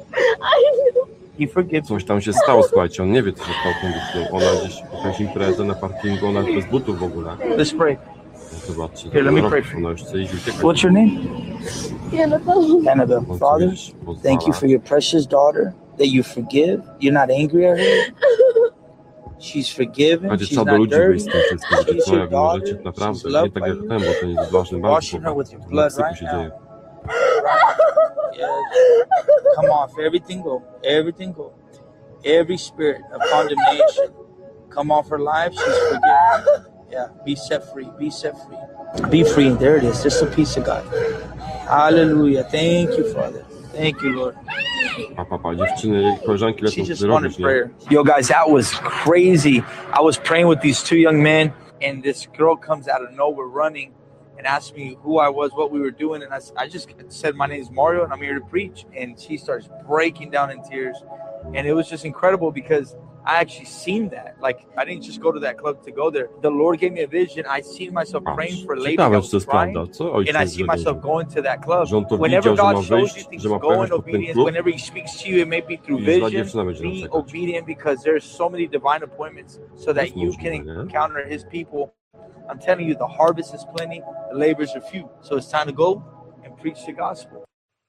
He forgives. Coś tam się stało, słuchajcie, on nie wie, co się stało tą dziewczyną. Ona gdzieś jakaś impreza na parkingu, ona bez butów w ogóle. Let's pray. No, zobaczcie, Here, let me pray for you. ona już chce iść uciekać. What's your name? Annabelle. Father, thank you for your precious daughter that you forgive. You're not angry at her. She's forgiven. Słuchajcie, She's trzeba do not ludzi dirty. wyjść z tym wszystkim, że She's co, your jak możecie, daughter. naprawdę, She's nie loved tak by jak you. ten, bo to nie jest ważny Washing her bardzo, with your w blood Meksyku right się now. dzieje. Yes. Come off, everything go. Everything go. Every spirit of condemnation, come off her life. She's forgiven. Yeah, be set free. Be set free. Be free. There it is. Just a piece of God. Hallelujah. Thank you, Father. Thank you, Lord. Dziewczyny, koleżanki lecą She just robić, wanted nie? prayer. Yo, guys, that was crazy. I was praying with these two young men, and this girl comes out of nowhere running and asked me who I was, what we were doing, and I just said my name is Mario, and I'm here to preach. And she starts breaking down in tears, and it was just incredible because I actually seen that. Like, I didn't just go to that club to go there. The Lord gave me a vision. I seen myself praying for a lady that Ciekawe, was czy to jest crying, prawda, co and ojciec I see myself going to that club. Że on to Whenever widział, że ma God shows you wyjść, things, że ma go in pojechać pod ten obedience. klub Whenever He speaks to you, it may be through i że ta vision. dziewczyna będzie tam Be czekać. obedient because there's so many divine appointments so that you can encounter His people. I'm telling you, the harvest is plenty, the labors are few. So it's time to go and preach the gospel.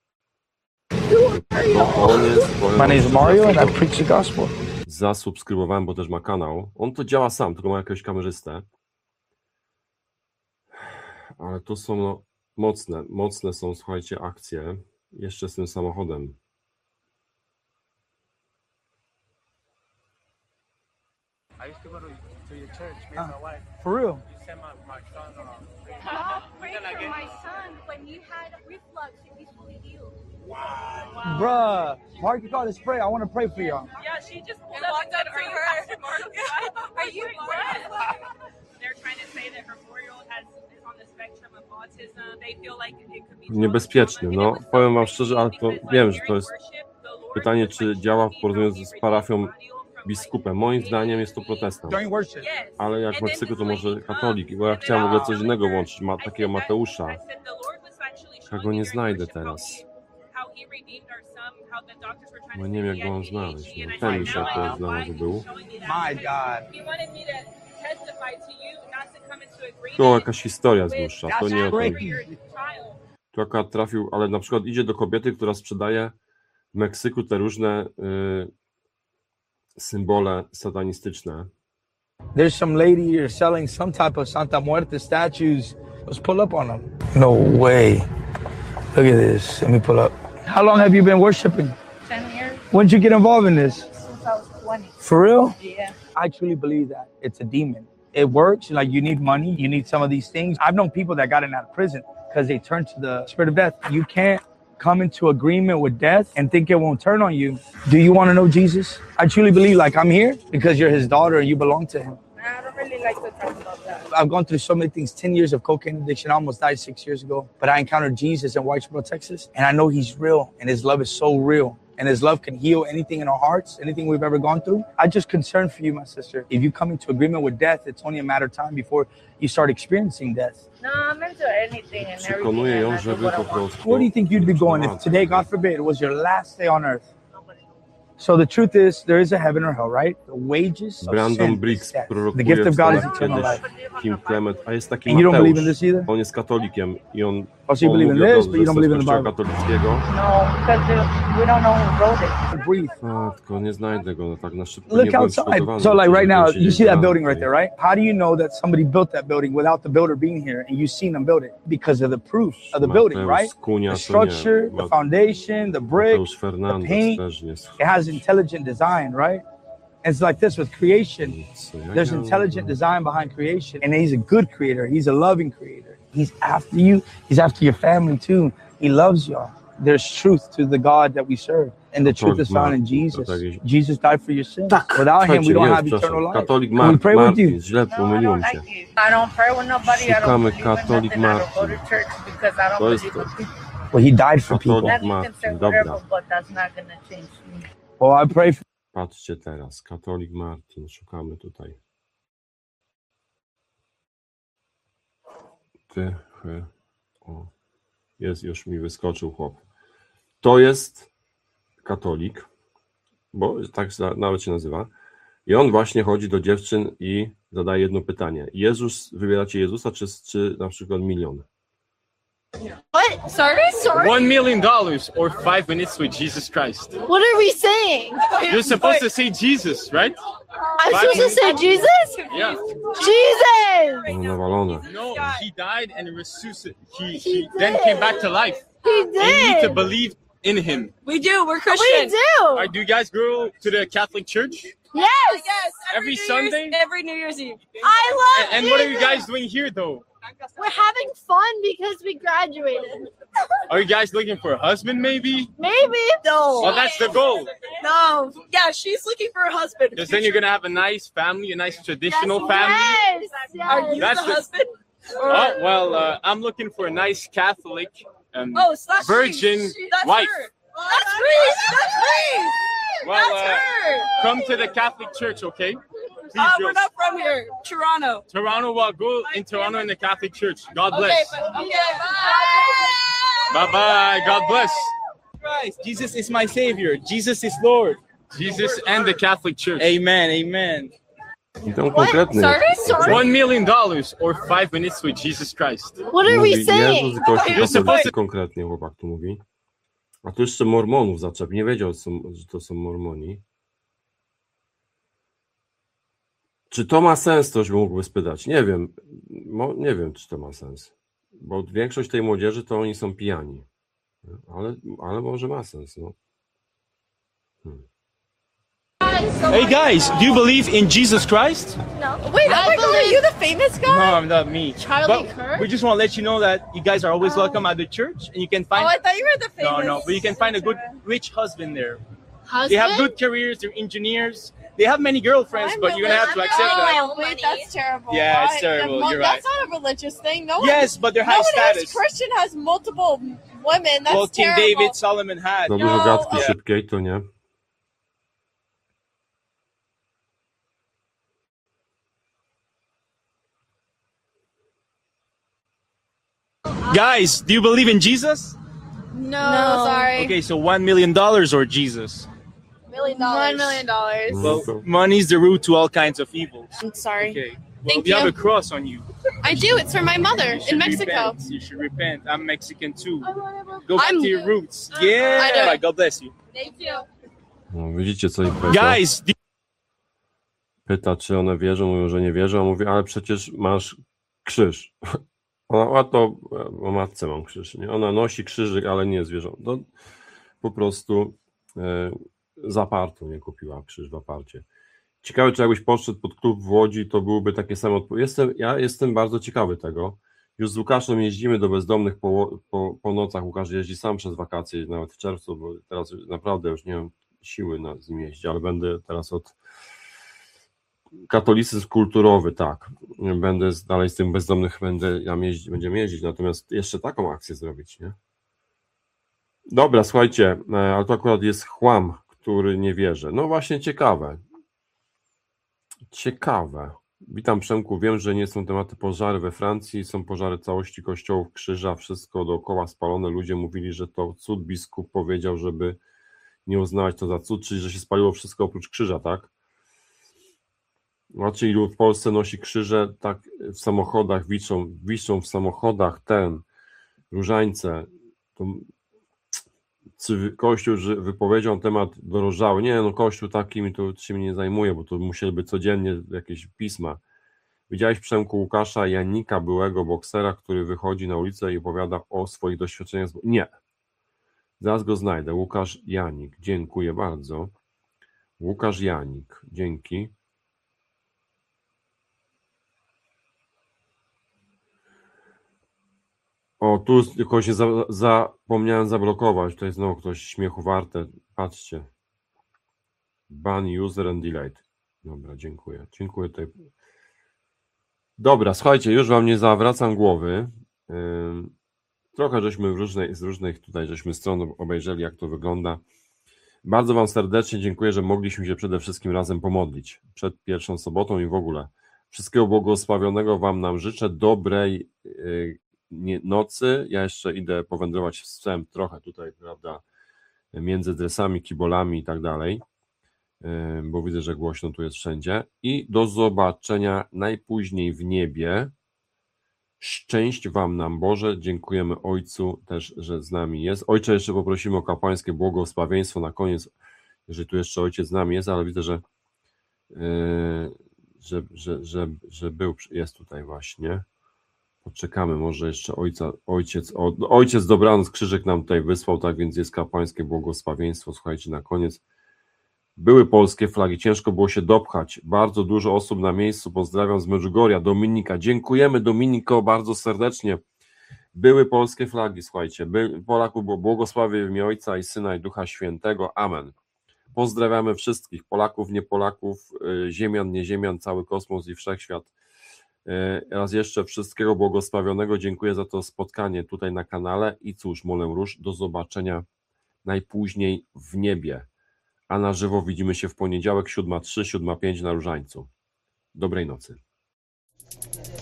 My name is Mario and I preach the gospel. Zasubskrybowałem, bo też ma kanał. On to działa sam, tylko ma jakiegoś kamerzystę. Ale to są no, mocne są, słuchajcie, akcje. Jeszcze z tym samochodem. I used to go to your church, me and my wife. For real? You sent my son God prayed for my son when you had reflux and he's fully healed. Wow. Bruh, Mark, you call this pray. I want to pray for y'all. Yeah, she just pulled up and said, are you Pastor Mark? Are you They're trying to say that her 4-year-old is on the spectrum of autism. They feel like it could be Niebezpieczny, no. Powiem wam szczerze, ale to wiem, że to jest pytanie, czy działa w porozumieniu z parafią biskupem. Moim zdaniem jest to protestant. Ale jak w Meksyku to może katolik, bo ja chciałem w ogóle coś innego włączyć, takiego Mateusza. Ja go nie znajdę teraz. Bo nie wiem, jak go mam znaleźć. No, ten już to znalazł był. My God. To jakaś historia dłuższa, to nie o to. Tu akurat trafił, ale na przykład idzie do kobiety, która sprzedaje w Meksyku te różne symbole satanistyczne. There's some lady here selling some type of Santa Muerte statues. Let's pull up on them. No way. Look at this. Let me pull up. How long have you been worshiping? 10 years. When did you get involved in this? Since I was 20. For real? Yeah. I truly believe that it's a demon. It works. Like, you need money. You need some of these things. I've known people that got in out of prison because they turned to the spirit of death. You can't come into agreement with death and think it won't turn on you. Do you want to know Jesus? I truly believe, like, I'm here because you're his daughter and you belong to him. I don't really like to talk about that. I've gone through so many things. 10 years of cocaine addiction. I almost died 6 years ago. But I encountered Jesus in Whitesboro, Texas. And I know he's real. And his love is so real. And his love can heal anything in our hearts, anything we've ever gone through. I'm just concerned for you, my sister. If you come into agreement with death, it's only a matter of time before you start experiencing death. No, I'm into anything and Przekonuję everything. ją, And I do żeby what I po want. prostu... Where do you think you'd be going if today, God forbid, was your last day on earth? So the truth is, there is a heaven or hell, right? The wages of Brandon sin Briggs is death. The prorokuje gift of w God is Stanach eternal kiedyś, life. Kim Clement, a jest taki And you don't believe in Mateusz, this either? on jest katolikiem i on Oh, so you believe in mówi o this, tym, but you że don't believe in jest the z Bible? kościoła katolickiego. No, because we don't know who wrote it. Breathe. Tylko nie znajdę go, no tak na szybko nie Look byłem outside. przygotowany. So like right now, Muszę you siedzieć see that na building right tej- there, right? How do you know that somebody built that building without the builder being here and you've seen them build it? Because of the proof of the building, Mateusz right? Kunia, The to nie. structure, the foundation, the brick, Mateusz the Fernandez paint. też nie. It has intelligent design, right? And it's like this with creation. There's intelligent design behind creation. And he's a good creator. He's a loving creator. He's after you. He's after your family too. He loves y'all. There's truth to the God that we serve. And the truth is found in Jesus. Jesus died for your sins. Without him, we don't have eternal life. Katolik Can we pray with you? Martin, źle pomyliłem się. I don't pray with nobody. I don't Szukamy believe in Katolik nothing. I don't go Martin. to church because I don't To jest believe to. in people. Well, he died for people. Katolik You can say Martin, whatever, dobra. but that's not going to change me. Well, I pray for Patrzcie teraz, Katolik Martin, szukamy tutaj. O, jest, już mi wyskoczył chłop. To jest katolik, bo tak nawet się nazywa. I on właśnie chodzi do dziewczyn i zadaje jedno pytanie. Wybieracie Jezusa czy na przykład milion? What? Sorry? $1 million or 5 minutes with Jesus Christ. What are we saying? You're supposed to say Jesus, right? I'm supposed to say Jesus? Yeah. Jesus! No nawalone. No, he died and resuscitated. He He then did. came back to life. He And you need to did. believe in him. We do. We're We Christian. do. All right, do you guys go to the Catholic Church? Yes. Yes. Every New Sunday? Year's, every New Year's Eve. I love And what are you Jesus. guys doing here, though? We're having fun because we graduated. Are you guys looking for a husband, maybe? Maybe. No. Well, that's the goal. No. Yeah, she's looking for a husband. Because then you're going to have a nice family, a nice traditional family. Yes. Are you That's the the- husband? Or- Oh, well, I'm looking for a nice Catholic Oh, it's not virgin That's wife. her. That's Reese. That's Reese. Well, That's her. come to the Catholic Church, okay? Please, We're girls. not from here. Toronto. Toronto, well, go in Toronto in the Catholic Church. God Okay, bless. bye. Bye-bye. God bless. Christ, Jesus is my Savior. Jesus is Lord. Jesus and the Catholic Church. Amen. Amen. I ten konkretny. Sorry? $1 million or 5 minutes with Jesus Christ. What are we Mówi saying? Jezus i Kościół You're supposed katolicki konkretnie, chłopak tu mówi. A tu jeszcze Mormonów zaczep. Nie wiedział, że to są Mormoni. Czy to ma sens, ktoś mógłby spytać? Nie wiem. Nie wiem, czy to ma sens. Bo większość tej młodzieży to oni są pijani. Ale może ma sens, no. Hey guys, do you believe in Jesus Christ? No. Wait, oh my God, are you the famous guy? No, I'm not me. Charlie But Kirk? we just want to let you know that you guys are always welcome at the church, and you can find. Oh, I thought you were the famous. No, but you can find a good, rich husband there. Husband? They have good careers. They're engineers. They have many girlfriends, but you're gonna have to accept that. Wait, that's terrible. Yeah, it's Why- terrible. well, You're right. That's not a religious thing. No one. Yes, but they're no high one status. has Christian has multiple women. That's Well, King terrible. David, Solomon had. Za dużo gadki szybkiej, to nie. Guys, do you believe in Jesus? No, sorry. Okay, so $1 million or Jesus? $1 million. Well, money's the root to all kinds of evils. I'm sorry. Okay. Well, Thank you have you. a cross on you. I do. It's for my mother You should in Mexico. repent. You should repent. I'm Mexican too. Go back I'm- to your roots. Yeah. I do. Bye. God bless you. Thank you. No, widzicie, co im powiedział? Guys, Pyta, czy one wierzą, mówią, że nie wierzą. Mówi, ale przecież masz krzyż. Ona, a to o matce mam krzyż. Nie? Ona nosi krzyżyk, ale nie jest wierzą. To po prostu z apartu nie kupiła krzyż w aparcie. Ciekawe, czy jakbyś poszedł pod klub w Łodzi, to byłyby takie same odpowiedzi. Ja jestem bardzo ciekawy tego. Już z Łukaszem jeździmy do bezdomnych po nocach. Łukasz jeździ sam przez wakacje, nawet w czerwcu, bo teraz naprawdę już nie mam siły z nim jeździć, ale będę teraz katolicyzm kulturowy, tak. Będę dalej z tym bezdomnych, będziemy jeździć, natomiast jeszcze taką akcję zrobić, nie? Dobra, słuchajcie, ale to akurat jest chłam, który nie wierzy. No właśnie ciekawe. Ciekawe. Witam Przemku, wiem, że nie są tematy pożary we Francji, są pożary całości kościołów, krzyża, wszystko dookoła spalone. Ludzie mówili, że to cud, biskup powiedział, żeby nie uznawać to za cud, czyli że się spaliło wszystko oprócz krzyża, tak? Znaczy ilu w Polsce nosi krzyże, tak w samochodach wiszą w samochodach różańce. To, czy Kościół wypowiedział temat dorożały? Nie, no Kościół takim to się nie zajmuje, bo to musieliby codziennie jakieś pisma. Widziałeś Przemku Łukasza Janika, byłego boksera, który wychodzi na ulicę i opowiada o swoich doświadczeniach? Nie. Zaraz go znajdę. Łukasz Janik. Dziękuję bardzo. Łukasz Janik. Dzięki. O, tu tylko się zapomniałem zablokować. To jest znowu ktoś śmiechu warte. Patrzcie. Ban user and delete. Dobra, dziękuję. Dziękuję tutaj. Dobra, słuchajcie, już wam nie zawracam głowy. Trochę żeśmy z różnych tutaj stron obejrzeli, jak to wygląda. Bardzo wam serdecznie dziękuję, że mogliśmy się przede wszystkim razem pomodlić przed pierwszą sobotą i w ogóle. Wszystkiego błogosławionego wam nam życzę. Dobrej nocy. Ja jeszcze idę powędrować wstęp trochę tutaj, prawda, między dresami, kibolami i tak dalej, bo widzę, że głośno tu jest wszędzie. I do zobaczenia najpóźniej w niebie. Szczęść wam nam Boże. Dziękujemy Ojcu też, że z nami jest. Ojcze, jeszcze poprosimy o kapłańskie błogosławieństwo na koniec, jeżeli tu jeszcze Ojciec z nami jest, ale widzę, że jest tutaj właśnie. Poczekamy, może jeszcze ojciec dobranoc, krzyżyk nam tutaj wysłał, tak więc jest kapłańskie błogosławieństwo. Słuchajcie, na koniec były polskie flagi, ciężko było się dopchać, bardzo dużo osób na miejscu, pozdrawiam z Medjugorja, Dominika, dziękujemy Dominiko bardzo serdecznie. Były polskie flagi, słuchajcie, Polaków było błogosławie w imię Ojca i Syna i Ducha Świętego, amen. Pozdrawiamy wszystkich, Polaków, nie Polaków, ziemian, nie ziemian, cały kosmos i wszechświat. Raz jeszcze wszystkiego błogosławionego, dziękuję za to spotkanie tutaj na kanale i cóż, molę róż, do zobaczenia najpóźniej w niebie, a na żywo widzimy się w poniedziałek 7:03, 7:05 na Różańcu. Dobrej nocy.